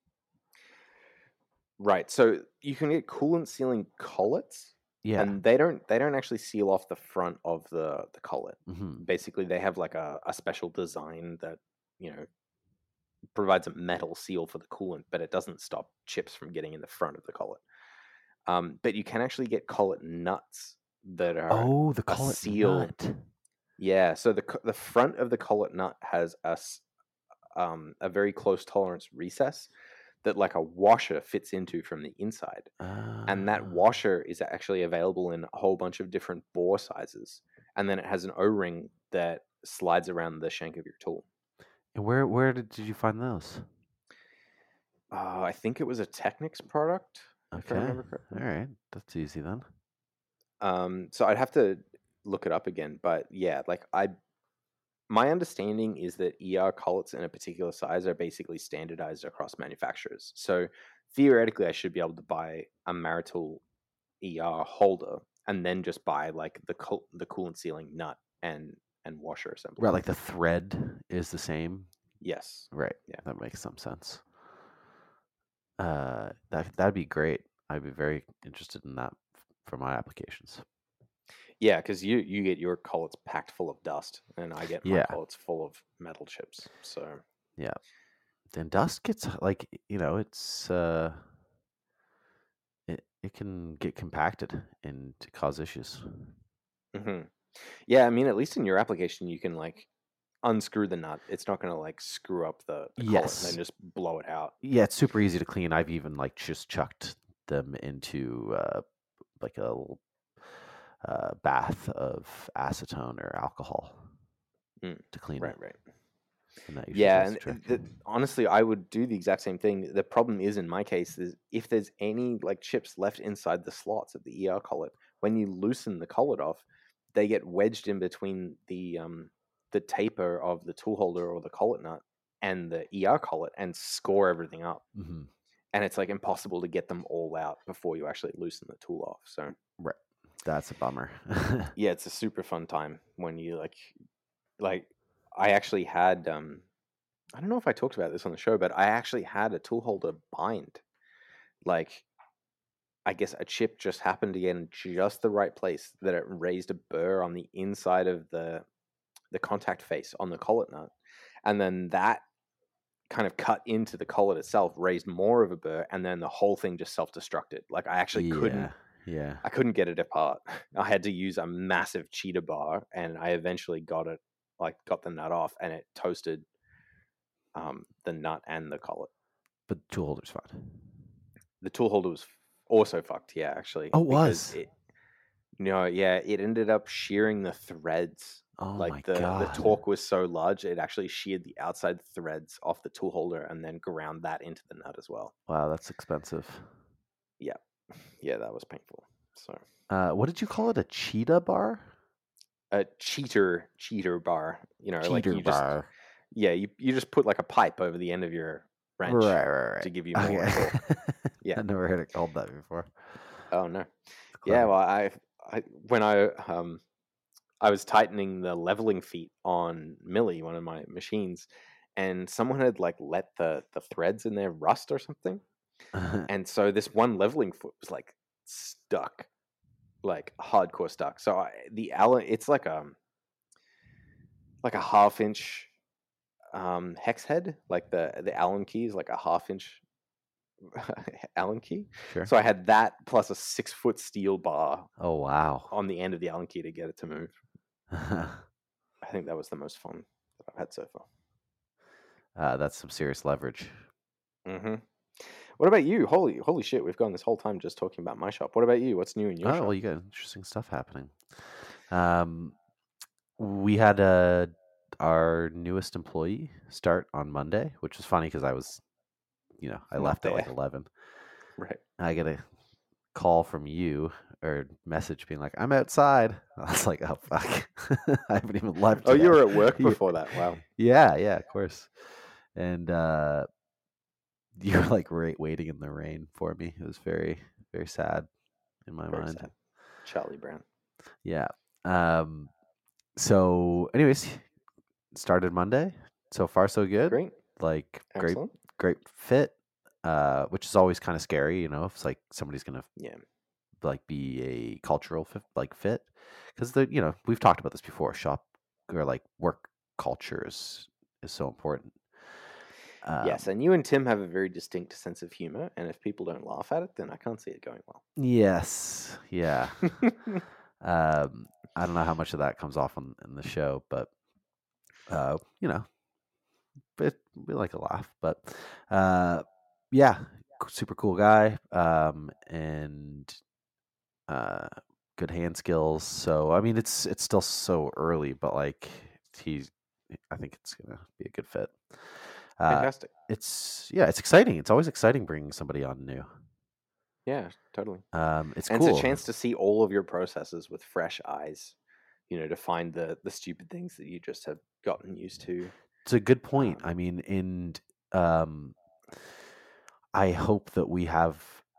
Right. So you can get coolant sealing collets. Yeah. And they don't actually seal off the front of the collet. Mm-hmm. Basically, they have like a special design that, provides a metal seal for the coolant, but it doesn't stop chips from getting in the front of the collet. But you can actually get collet nuts that are the collet seal. nut. Yeah, so the front of the collet nut has a very close tolerance recess that like a washer fits into from the inside. And that washer is actually available in a whole bunch of different bore sizes. And then it has an O-ring that slides around the shank of your tool. And where did you find those? I think it was a Technics product, if I remember correctly. All right, that's easy then. So I'd have to look it up again, but yeah, my understanding is that ER collets in a particular size are basically standardized across manufacturers. So theoretically, I should be able to buy a Maritool ER holder and then just buy like the coolant sealing nut and washer assembly. Right, like the thread is the same. Yes. Right. Yeah, that makes some sense. That'd be great. I'd be very interested in that for my applications. Yeah, because you get your collets packed full of dust, and I get my collets full of metal chips. So yeah, then dust gets like it's it can get compacted and cause issues. Mm-hmm. Yeah, I mean, at least in your application, you can like unscrew the nut. It's not going to like screw up the collet and then just blow it out. Yeah, it's super easy to clean. I've even like just chucked them into like a little bath of acetone or alcohol to clean it. Right. And that yeah, and honestly, I would do the exact same thing. The problem is, in my case, is if there's any like chips left inside the slots of the ER collet, when you loosen the collet off, they get wedged in between the taper of the tool holder or the collet nut and the ER collet and score everything up. Mm-hmm. And it's like impossible to get them all out before you actually loosen the tool off. So right, that's a bummer. Yeah, it's a super fun time when you like I actually had I don't know if I talked about this on the show, but I actually had a tool holder bind. Like, I guess a chip just happened to get in just the right place that it raised a burr on the inside of the contact face on the collet nut. And then that kind of cut into the collet itself, raised more of a burr, and then the whole thing just self-destructed. Like, I actually couldn't I couldn't get it apart. I had to use a massive cheetah bar, and I eventually got the nut off, and it toasted the nut and the collet. But the tool holder's fine. The tool holder was also fucked, yeah, actually. Oh, it was? It ended up shearing the threads. Oh, like my the God. torque was so large, it actually sheared the outside threads off the tool holder and then ground that into the nut as well. Wow, that's expensive. Yeah, that was painful. So, what did you call it? A cheetah bar? A cheater bar. Cheater bar. You just put like a pipe over the end of your wrench right. to give you more torque. Yeah, I never heard it called that before. Oh no. Yeah, well, I when I was tightening the leveling feet on Millie, one of my machines, and someone had like let the threads in there rust or something, and so this one leveling foot was like stuck, like hardcore stuck. So it's like a half-inch hex head, like the Allen key is like a half-inch Allen key. Sure. So I had that plus a 6-foot steel bar. Oh wow! On the end of the Allen key to get it to move. I think that was the most fun that I've had so far. That's some serious leverage. Mm-hmm. What about you? Holy shit! We've gone this whole time just talking about my shop. What about you? What's new in your shop? Well, you got interesting stuff happening. We had our newest employee start on Monday, which was funny because I was, I Not left at like there. 11. Right. I get a call from you or message being like, I'm outside. I was like, oh fuck. I haven't even left Oh, you yet. were at work Yeah. before that. Wow. Yeah, of course. And you were like waiting in the rain for me. It was very, very sad in my Very mind. sad. Charlie Brown. Yeah. So anyways, started Monday. So far so good. Great. Like Excellent. great fit. Which is always kind of scary, if it's like somebody's gonna Yeah. like be a cultural fit, because we've talked about this before. Shop or like work culture is so important. Yes, and you and Tim have a very distinct sense of humor, and if people don't laugh at it, then I can't see it going well. Yes, yeah. I don't know how much of that comes off in the show, but but we like a laugh. But yeah, super cool guy, and good hand skills. So I mean, it's still so early, but like I think it's gonna be a good fit. Fantastic. It's exciting. It's always exciting bringing somebody on new. Yeah, totally. It's and cool. It's a chance to see all of your processes with fresh eyes, to find the stupid things that you just have gotten used to. It's a good point. I mean, I hope that we have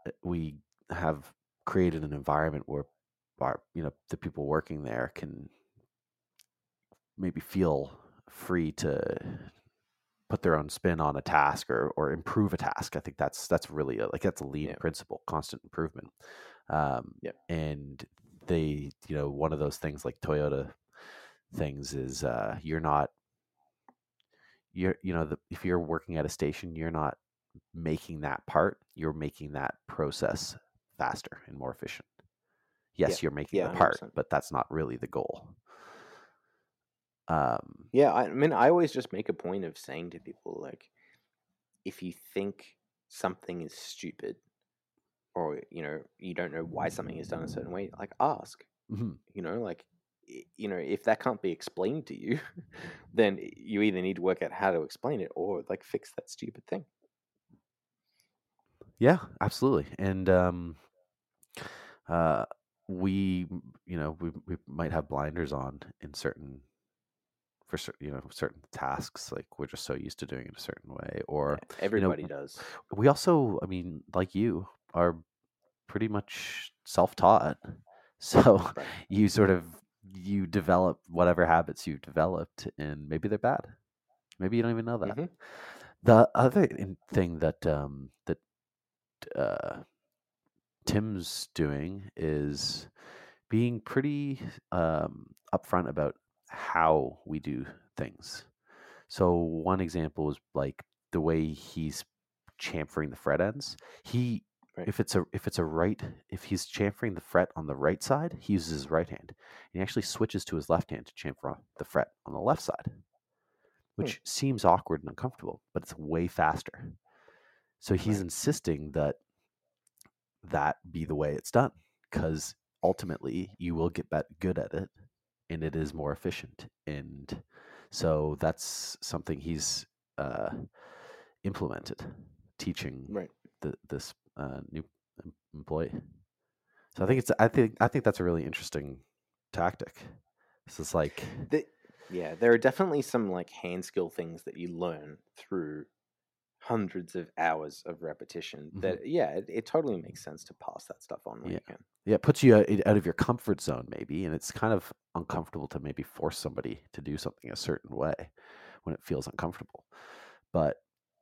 created an environment where the people working there can maybe feel free to put their own spin on a task or improve a task. I think that's really that's a lean principle, constant improvement. And they, one of those things like Toyota things is if you're working at a station, you're not making that part, you're making that process faster and more efficient. Yes, you're making the part, 100%. But that's not really the goal. I mean, I always just make a point of saying to people, like, if you think something is stupid, or you don't know why something is done a certain way, like, ask. Mm-hmm. If that can't be explained to you, then you either need to work out how to explain it or like fix that stupid thing. Yeah, absolutely. And we might have blinders on in certain tasks. Like we're just so used to doing it a certain way, or everybody does. We also, I mean, like you are pretty much self-taught, so right. you develop whatever habits you've developed, and maybe they're bad. Maybe you don't even know that. Mm-hmm. The other thing that Tim's doing is being pretty upfront about how we do things. So one example is like the way he's chamfering the fret ends. Right. If he's chamfering the fret on the right side, he uses his right hand. He actually switches to his left hand to chamfer the fret on the left side, which seems awkward and uncomfortable, but it's way faster. So he's insisting that be the way it's done, because ultimately you will get good at it, and it is more efficient. And so that's something he's implemented, teaching this new employee. So I think that's a really interesting tactic. This is like there are definitely some like hand skill things that you learn through hundreds of hours of repetition. Mm-hmm. That it totally makes sense to pass that stuff on when you can. Yeah, it puts you out of your comfort zone maybe, and it's kind of uncomfortable to maybe force somebody to do something a certain way when it feels uncomfortable. But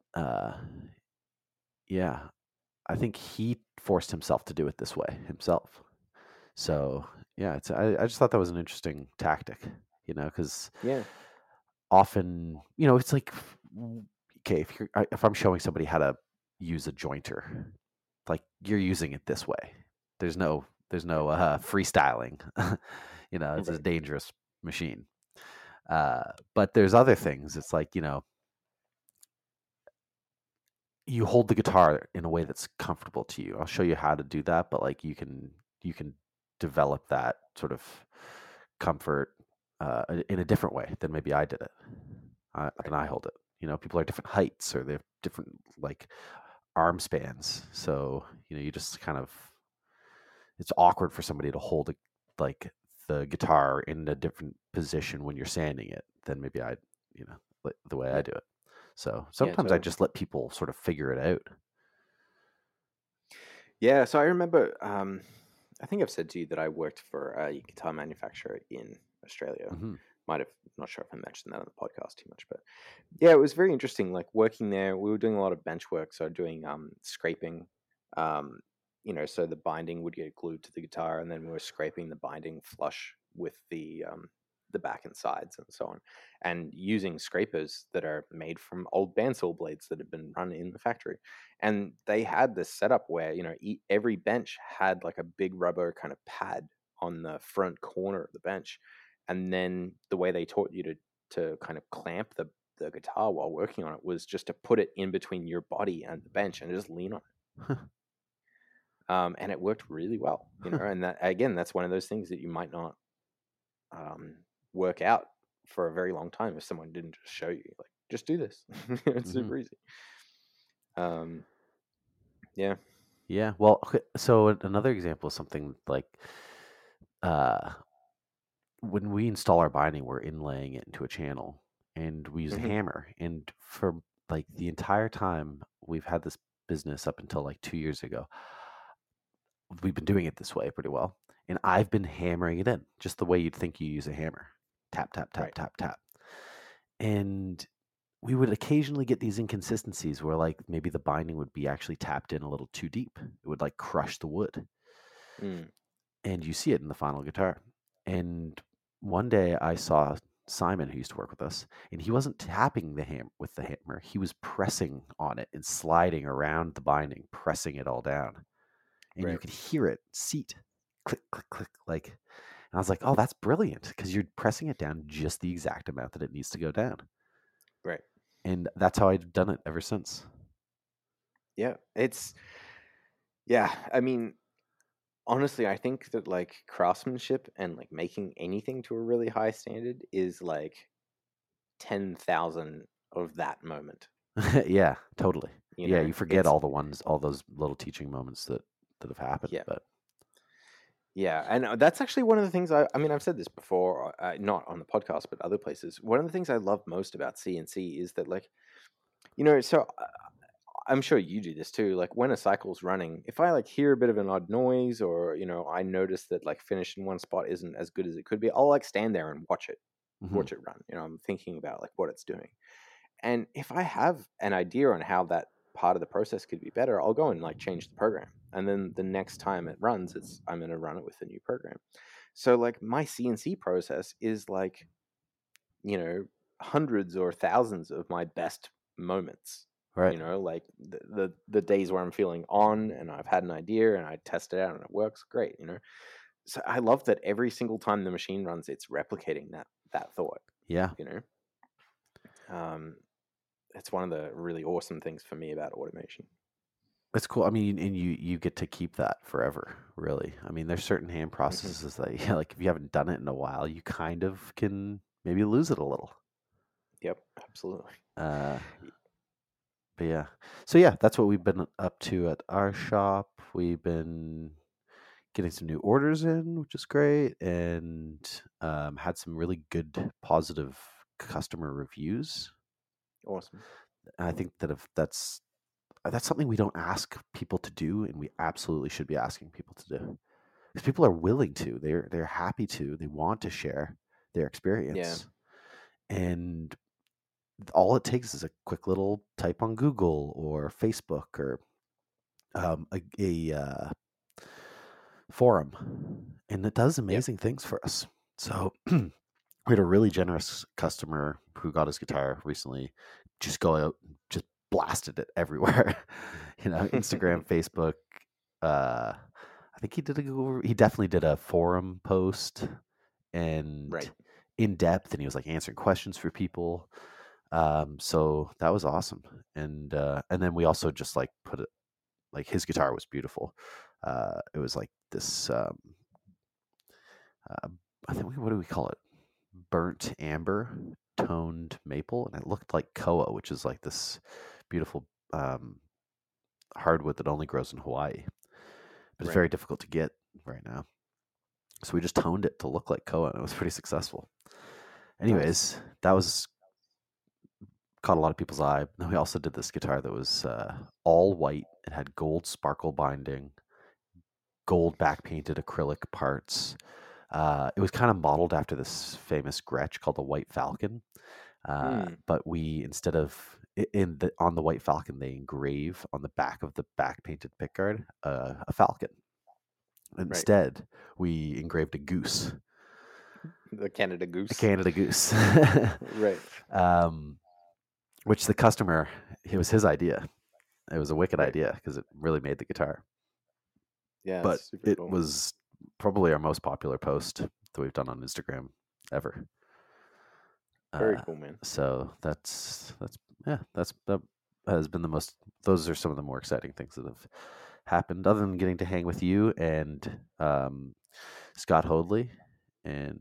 I think he forced himself to do it this way himself. So I just thought that was an interesting tactic, because often it's like, okay, if I'm showing somebody how to use a jointer, like you're using it this way. There's no freestyling. It's a dangerous machine. But there's other things. It's like, you hold the guitar in a way that's comfortable to you. I'll show you how to do that, but like you can develop that sort of comfort in a different way than maybe I did it. Than I hold it. People are different heights, or they have different like arm spans. So, you just kind of, it's awkward for somebody to hold like the guitar in a different position when you're sanding it than maybe the way I do it. So sometimes I just let people sort of figure it out. Yeah, so I remember, I think I've said to you that I worked for a guitar manufacturer in Australia. Mm-hmm. Not sure if I mentioned that on the podcast too much, but yeah, it was very interesting. Like working there, we were doing a lot of bench work, so doing scraping. So the binding would get glued to the guitar, and then we were scraping the binding flush with the back and sides and so on, and using scrapers that are made from old bandsaw blades that had been run in the factory. And they had this setup where every bench had like a big rubber kind of pad on the front corner of the bench, and then the way they taught you to kind of clamp the guitar while working on it was just to put it in between your body and the bench and just lean on it. And it worked really well, and that, again, that's one of those things that you might not work out for a very long time if someone didn't just show you, like, just do this. It's super easy. Yeah. Yeah. Well, so another example is something like when we install our binding, we're inlaying it into a channel, and we use a hammer. And for like the entire time we've had this business up until like 2 years ago, we've been doing it this way pretty well. And I've been hammering it in just the way you'd think you use a hammer. Tap, tap, tap, tap, tap. And we would occasionally get these inconsistencies where like maybe the binding would be actually tapped in a little too deep. It would like crush the wood. And you see it in the final guitar. And one day I saw Simon, who used to work with us, and he wasn't tapping the with the hammer. He was pressing on it and sliding around the binding, pressing it all down. And you could hear it seat, click, click, click, like. And I was like, oh, that's brilliant, because you're pressing it down just the exact amount that it needs to go down. Right. And that's how I've done it ever since. Yeah. I mean, honestly, I think that like craftsmanship and like making anything to a really high standard is like 10,000 of that moment. Yeah, totally. You forget all those little teaching moments that have happened. Yeah. But yeah, and that's actually one of the things I mean, I've said this before, not on the podcast, but other places. One of the things I love most about CNC is that, like, so I'm sure you do this too. Like when a cycle's running, if I like hear a bit of an odd noise, or I notice that like finish in one spot isn't as good as it could be, I'll like stand there and watch it run. I'm thinking about like what it's doing, and if I have an idea on how that part of the process could be better, I'll go and like change the program, and then the next time it runs, I'm going to run it with a new program. So like my CNC process is like hundreds or thousands of my best moments. Right. Like the days where I'm feeling on and I've had an idea and I test it out and it works great. So I love that every single time the machine runs, it's replicating that thought. Yeah. It's one of the really awesome things for me about automation. It's cool. I mean, and you get to keep that forever, really. I mean, there's certain hand processes that, like if you haven't done it in a while, you kind of can maybe lose it a little. Yep, absolutely. But yeah. So yeah, that's what we've been up to at our shop. We've been getting some new orders in, which is great, and had some really good positive customer reviews. Awesome. And I think that if that's something we don't ask people to do, and we absolutely should be asking people to do, because people are willing to. They're happy to. They want to share their experience. Yeah. And all it takes is a quick little type on Google or Facebook or a forum, and it does amazing things for us. So we had a really generous customer who got his guitar recently. Just go out, just blasted it everywhere. Instagram, Facebook. I think he definitely did a forum post and in depth, and he was like answering questions for people. So that was awesome. And then we also just like put it, like his guitar was beautiful. It was like this, I think, what do we call it? Burnt amber toned maple. And it looked like koa, which is like this beautiful, hardwood that only grows in Hawaii, but it's very difficult to get right now. So we just toned it to look like koa, and it was pretty successful. Anyways, that was caught a lot of people's eye. And we also did this guitar that was all white. It had gold sparkle binding, gold back painted acrylic parts. It was kind of modeled after this famous Gretsch called the White Falcon. But we, instead of on the White Falcon, they engrave on the back of the back painted pickguard a falcon. Instead, we engraved a goose. The Canada Goose. A Canada Goose. Right. Which the customer, it was his idea. It was a wicked idea because it really made the guitar. Yeah, but it cool. was probably our most popular post that we've done on Instagram ever. Very cool, man. So that has been the most. Those are some of the more exciting things that have happened, other than getting to hang with you and Scott Hoadley and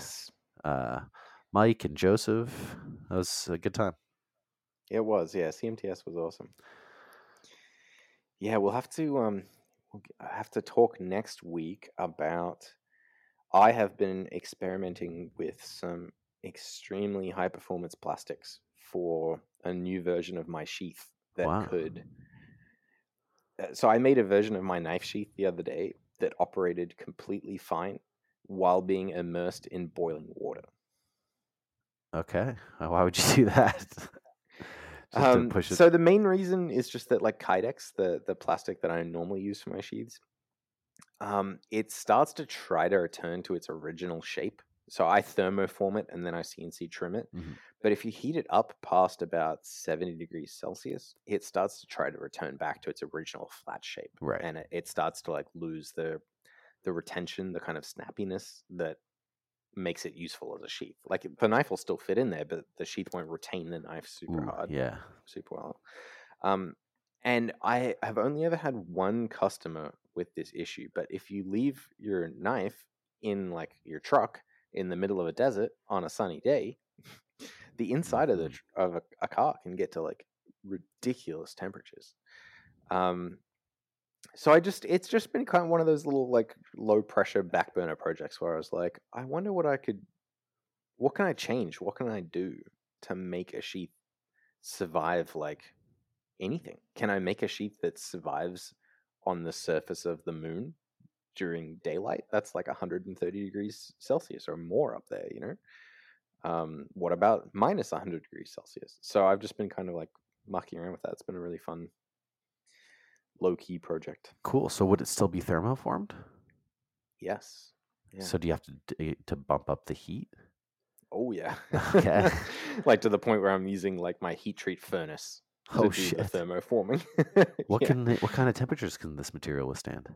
Mike and Joseph. That was a good time. It was, yeah. CMTS was awesome. Yeah, we'll have to talk next week about. I have been experimenting with some extremely high performance plastics for a new version of my sheath that could. So I made a version of my knife sheath the other day that operated completely fine while being immersed in boiling water. Okay, why would you do that? So the main reason is just that, like Kydex, the plastic that I normally use for my sheaths, it starts to try to return to its original shape. So I thermoform it and then I CNC trim it. Mm-hmm. But if you heat it up past about 70 degrees Celsius, it starts to try to return back to its original flat shape. Right. And it starts to like lose the retention, the kind of snappiness that makes it useful as a sheath. Like the knife will still fit in there, but the sheath won't retain the knife super well. And I have only ever had one customer with this issue, but if you leave your knife in like your truck in the middle of a desert on a sunny day, the inside of a car can get to like ridiculous temperatures. So it's just been kind of one of those little like low pressure back burner projects where I was like, I wonder what can I change? What can I do to make a sheath survive like anything? Can I make a sheath that survives on the surface of the moon during daylight? That's like 130 degrees Celsius or more up there, you know? What about minus 100 degrees Celsius? So I've just been kind of like mucking around with that. It's been a really fun low-key project. Cool. So would it still be thermoformed? Yes. Yeah. So do you have to bump up the heat? Oh yeah. Okay. Like to the point where I'm using like my heat treat furnace to do the thermoforming. What kind of temperatures can this material withstand?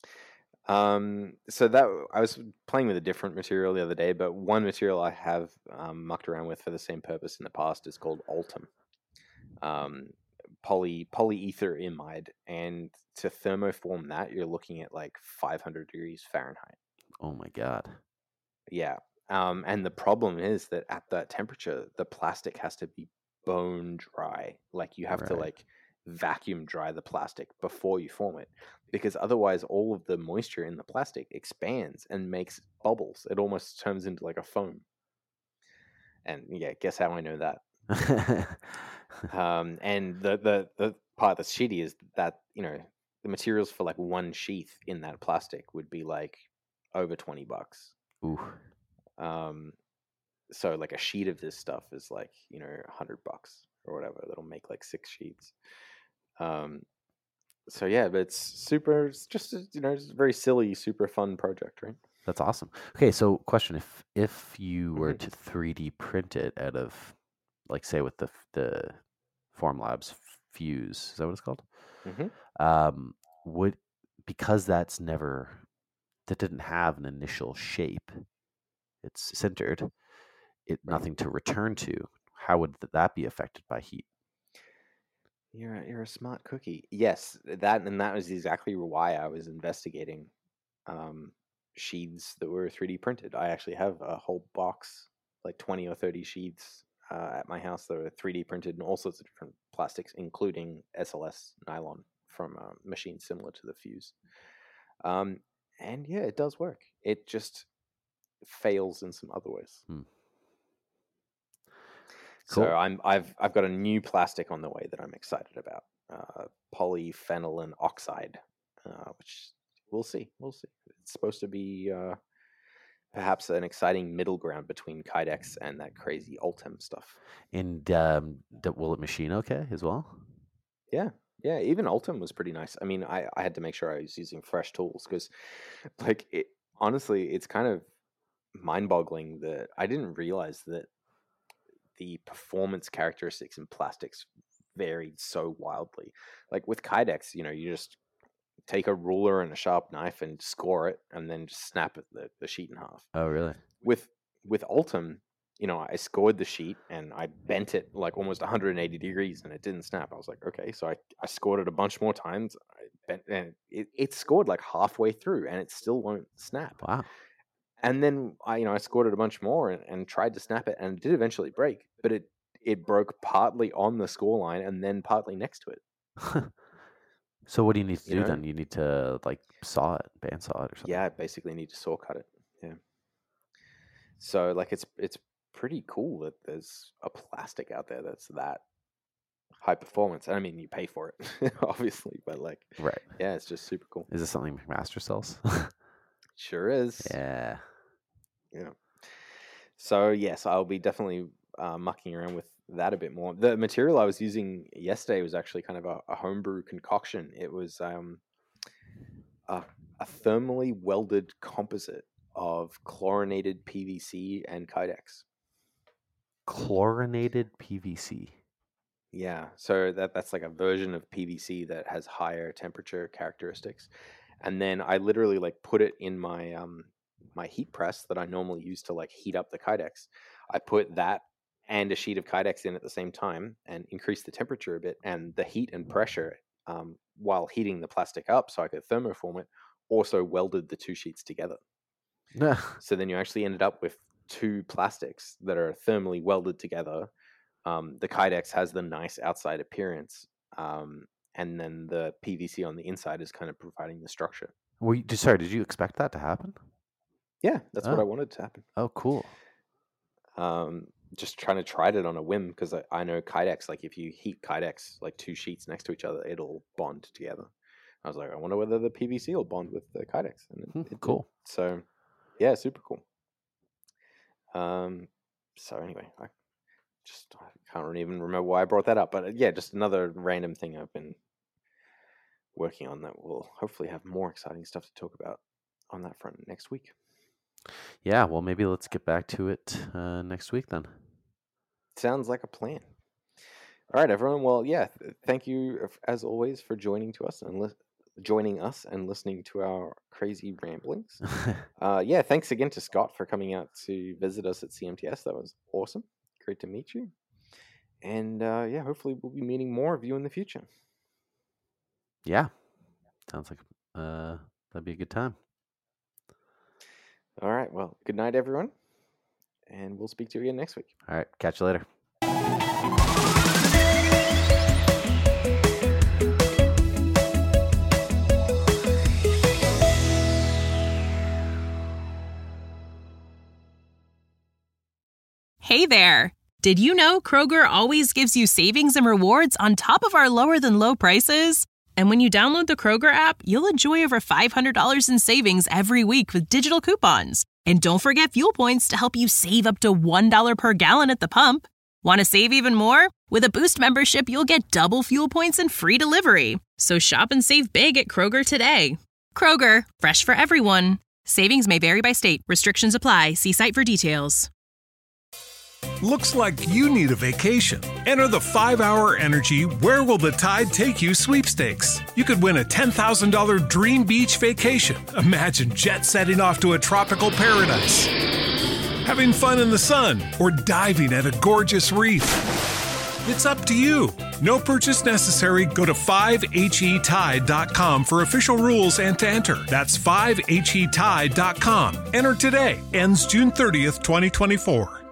So that I was playing with a different material the other day, but one material I have mucked around with for the same purpose in the past is called Ultem. Polyether imide, and to thermoform that you're looking at like 500 degrees Fahrenheit. Oh my god. Yeah. And the problem is that at that temperature the plastic has to be bone dry. Like you have to like vacuum dry the plastic before you form it, because otherwise all of the moisture in the plastic expands and makes bubbles. It almost turns into like a foam. And yeah, guess how I know that? And the part that's shitty is that, you know, the materials for like one sheath in that plastic would be like over $20. Ooh. So like a sheet of this stuff is like, you know, $100 or whatever. That'll make like 6 sheets. So yeah, but it's just, you know, it's a very silly, super fun project, right? That's awesome. Okay, so question: if you were to 3D print it out of, like, say, with the Formlabs Fuse, is that what it's called? Would, because that didn't have an initial shape, it's sintered, nothing to return to. How would that be affected by heat? You're a smart cookie. Yes, that was exactly why I was investigating sheaths that were 3D printed. I actually have a whole box, like 20 or 30 sheaths at my house that are 3D printed in all sorts of different plastics, including SLS nylon from a machine similar to the Fuse. And yeah, it does work. It just fails in some other ways. Cool. So I've got a new plastic on the way that I'm excited about. Polyphenylene oxide, which we'll see. It's supposed to be perhaps an exciting middle ground between Kydex and that crazy Ultem stuff. And will it machine okay as well? Yeah, even Ultem was pretty nice. I mean, I had to make sure I was using fresh tools because, like, honestly, it's kind of mind-boggling that I didn't realize that the performance characteristics in plastics varied so wildly. Like with Kydex, you just take a ruler and a sharp knife and score it, and then just snap the sheet in half. Oh, really? With Ultem, I scored the sheet and I bent it like almost 180 degrees and it didn't snap. I was like, okay, so I scored it a bunch more times. I bent, and it scored like halfway through and it still won't snap. Wow. And then I scored it a bunch more and tried to snap it, and it did eventually break, but it broke partly on the score line and then partly next to it. So what do you need to do then? You need to like saw it, bandsaw it or something? Yeah, I basically need to saw cut it. Yeah. So like it's pretty cool that there's a plastic out there that's that high performance. I mean, you pay for it, obviously, but like, right. Yeah, it's just super cool. Is this something McMaster sells? Sure is. Yeah. So yes, I'll be definitely mucking around with that a bit more. The material I was using yesterday was actually kind of a homebrew concoction. It was a thermally welded composite of chlorinated PVC and Kydex. Chlorinated PVC. Yeah, so that's like a version of PVC that has higher temperature characteristics. And then I literally like put it in my my heat press that I normally use to like heat up the Kydex. I put that and a sheet of Kydex in at the same time and increased the temperature a bit, and the heat and pressure while heating the plastic up so I could thermoform it also welded the two sheets together. So then you actually ended up with two plastics that are thermally welded together. The Kydex has the nice outside appearance, and then the PVC on the inside is kind of providing the structure. Did you expect that to happen? Yeah, that's what I wanted to happen. Oh, cool. Just trying to try it on a whim because I know Kydex, like if you heat Kydex like two sheets next to each other, it'll bond together. I was like, I wonder whether the PVC will bond with the Kydex. And it cool. Did. So, yeah, super cool. So anyway, I can't even remember why I brought that up, but yeah, just another random thing I've been working on that will hopefully have more exciting stuff to talk about on that front next week. Yeah, well, maybe let's get back to it next week then. Sounds like a plan. All right, everyone. Well, yeah, thank you as always for joining us and listening to our crazy ramblings. Yeah, thanks again to Scott for coming out to visit us at CMTS. That was awesome. Great to meet you. And yeah, hopefully we'll be meeting more of you in the future. Yeah, sounds like that'd be a good time. All right. Well, good night, everyone. And we'll speak to you again next week. All right. Catch you later. Hey there. Did you know Kroger always gives you savings and rewards on top of our lower than low prices? And when you download the Kroger app, you'll enjoy over $500 in savings every week with digital coupons. And don't forget fuel points to help you save up to $1 per gallon at the pump. Want to save even more? With a Boost membership, you'll get double fuel points and free delivery. So shop and save big at Kroger today. Kroger, fresh for everyone. Savings may vary by state. Restrictions apply. See site for details. Looks like you need a vacation. Enter the 5-Hour Energy Where Will the Tide Take You sweepstakes. You could win a $10,000 dream beach vacation. Imagine jet setting off to a tropical paradise, having fun in the sun, or diving at a gorgeous reef. It's up to you. No purchase necessary. Go to 5HETide.com for official rules and to enter. That's 5HETide.com. Enter today. Ends June 30th, 2024.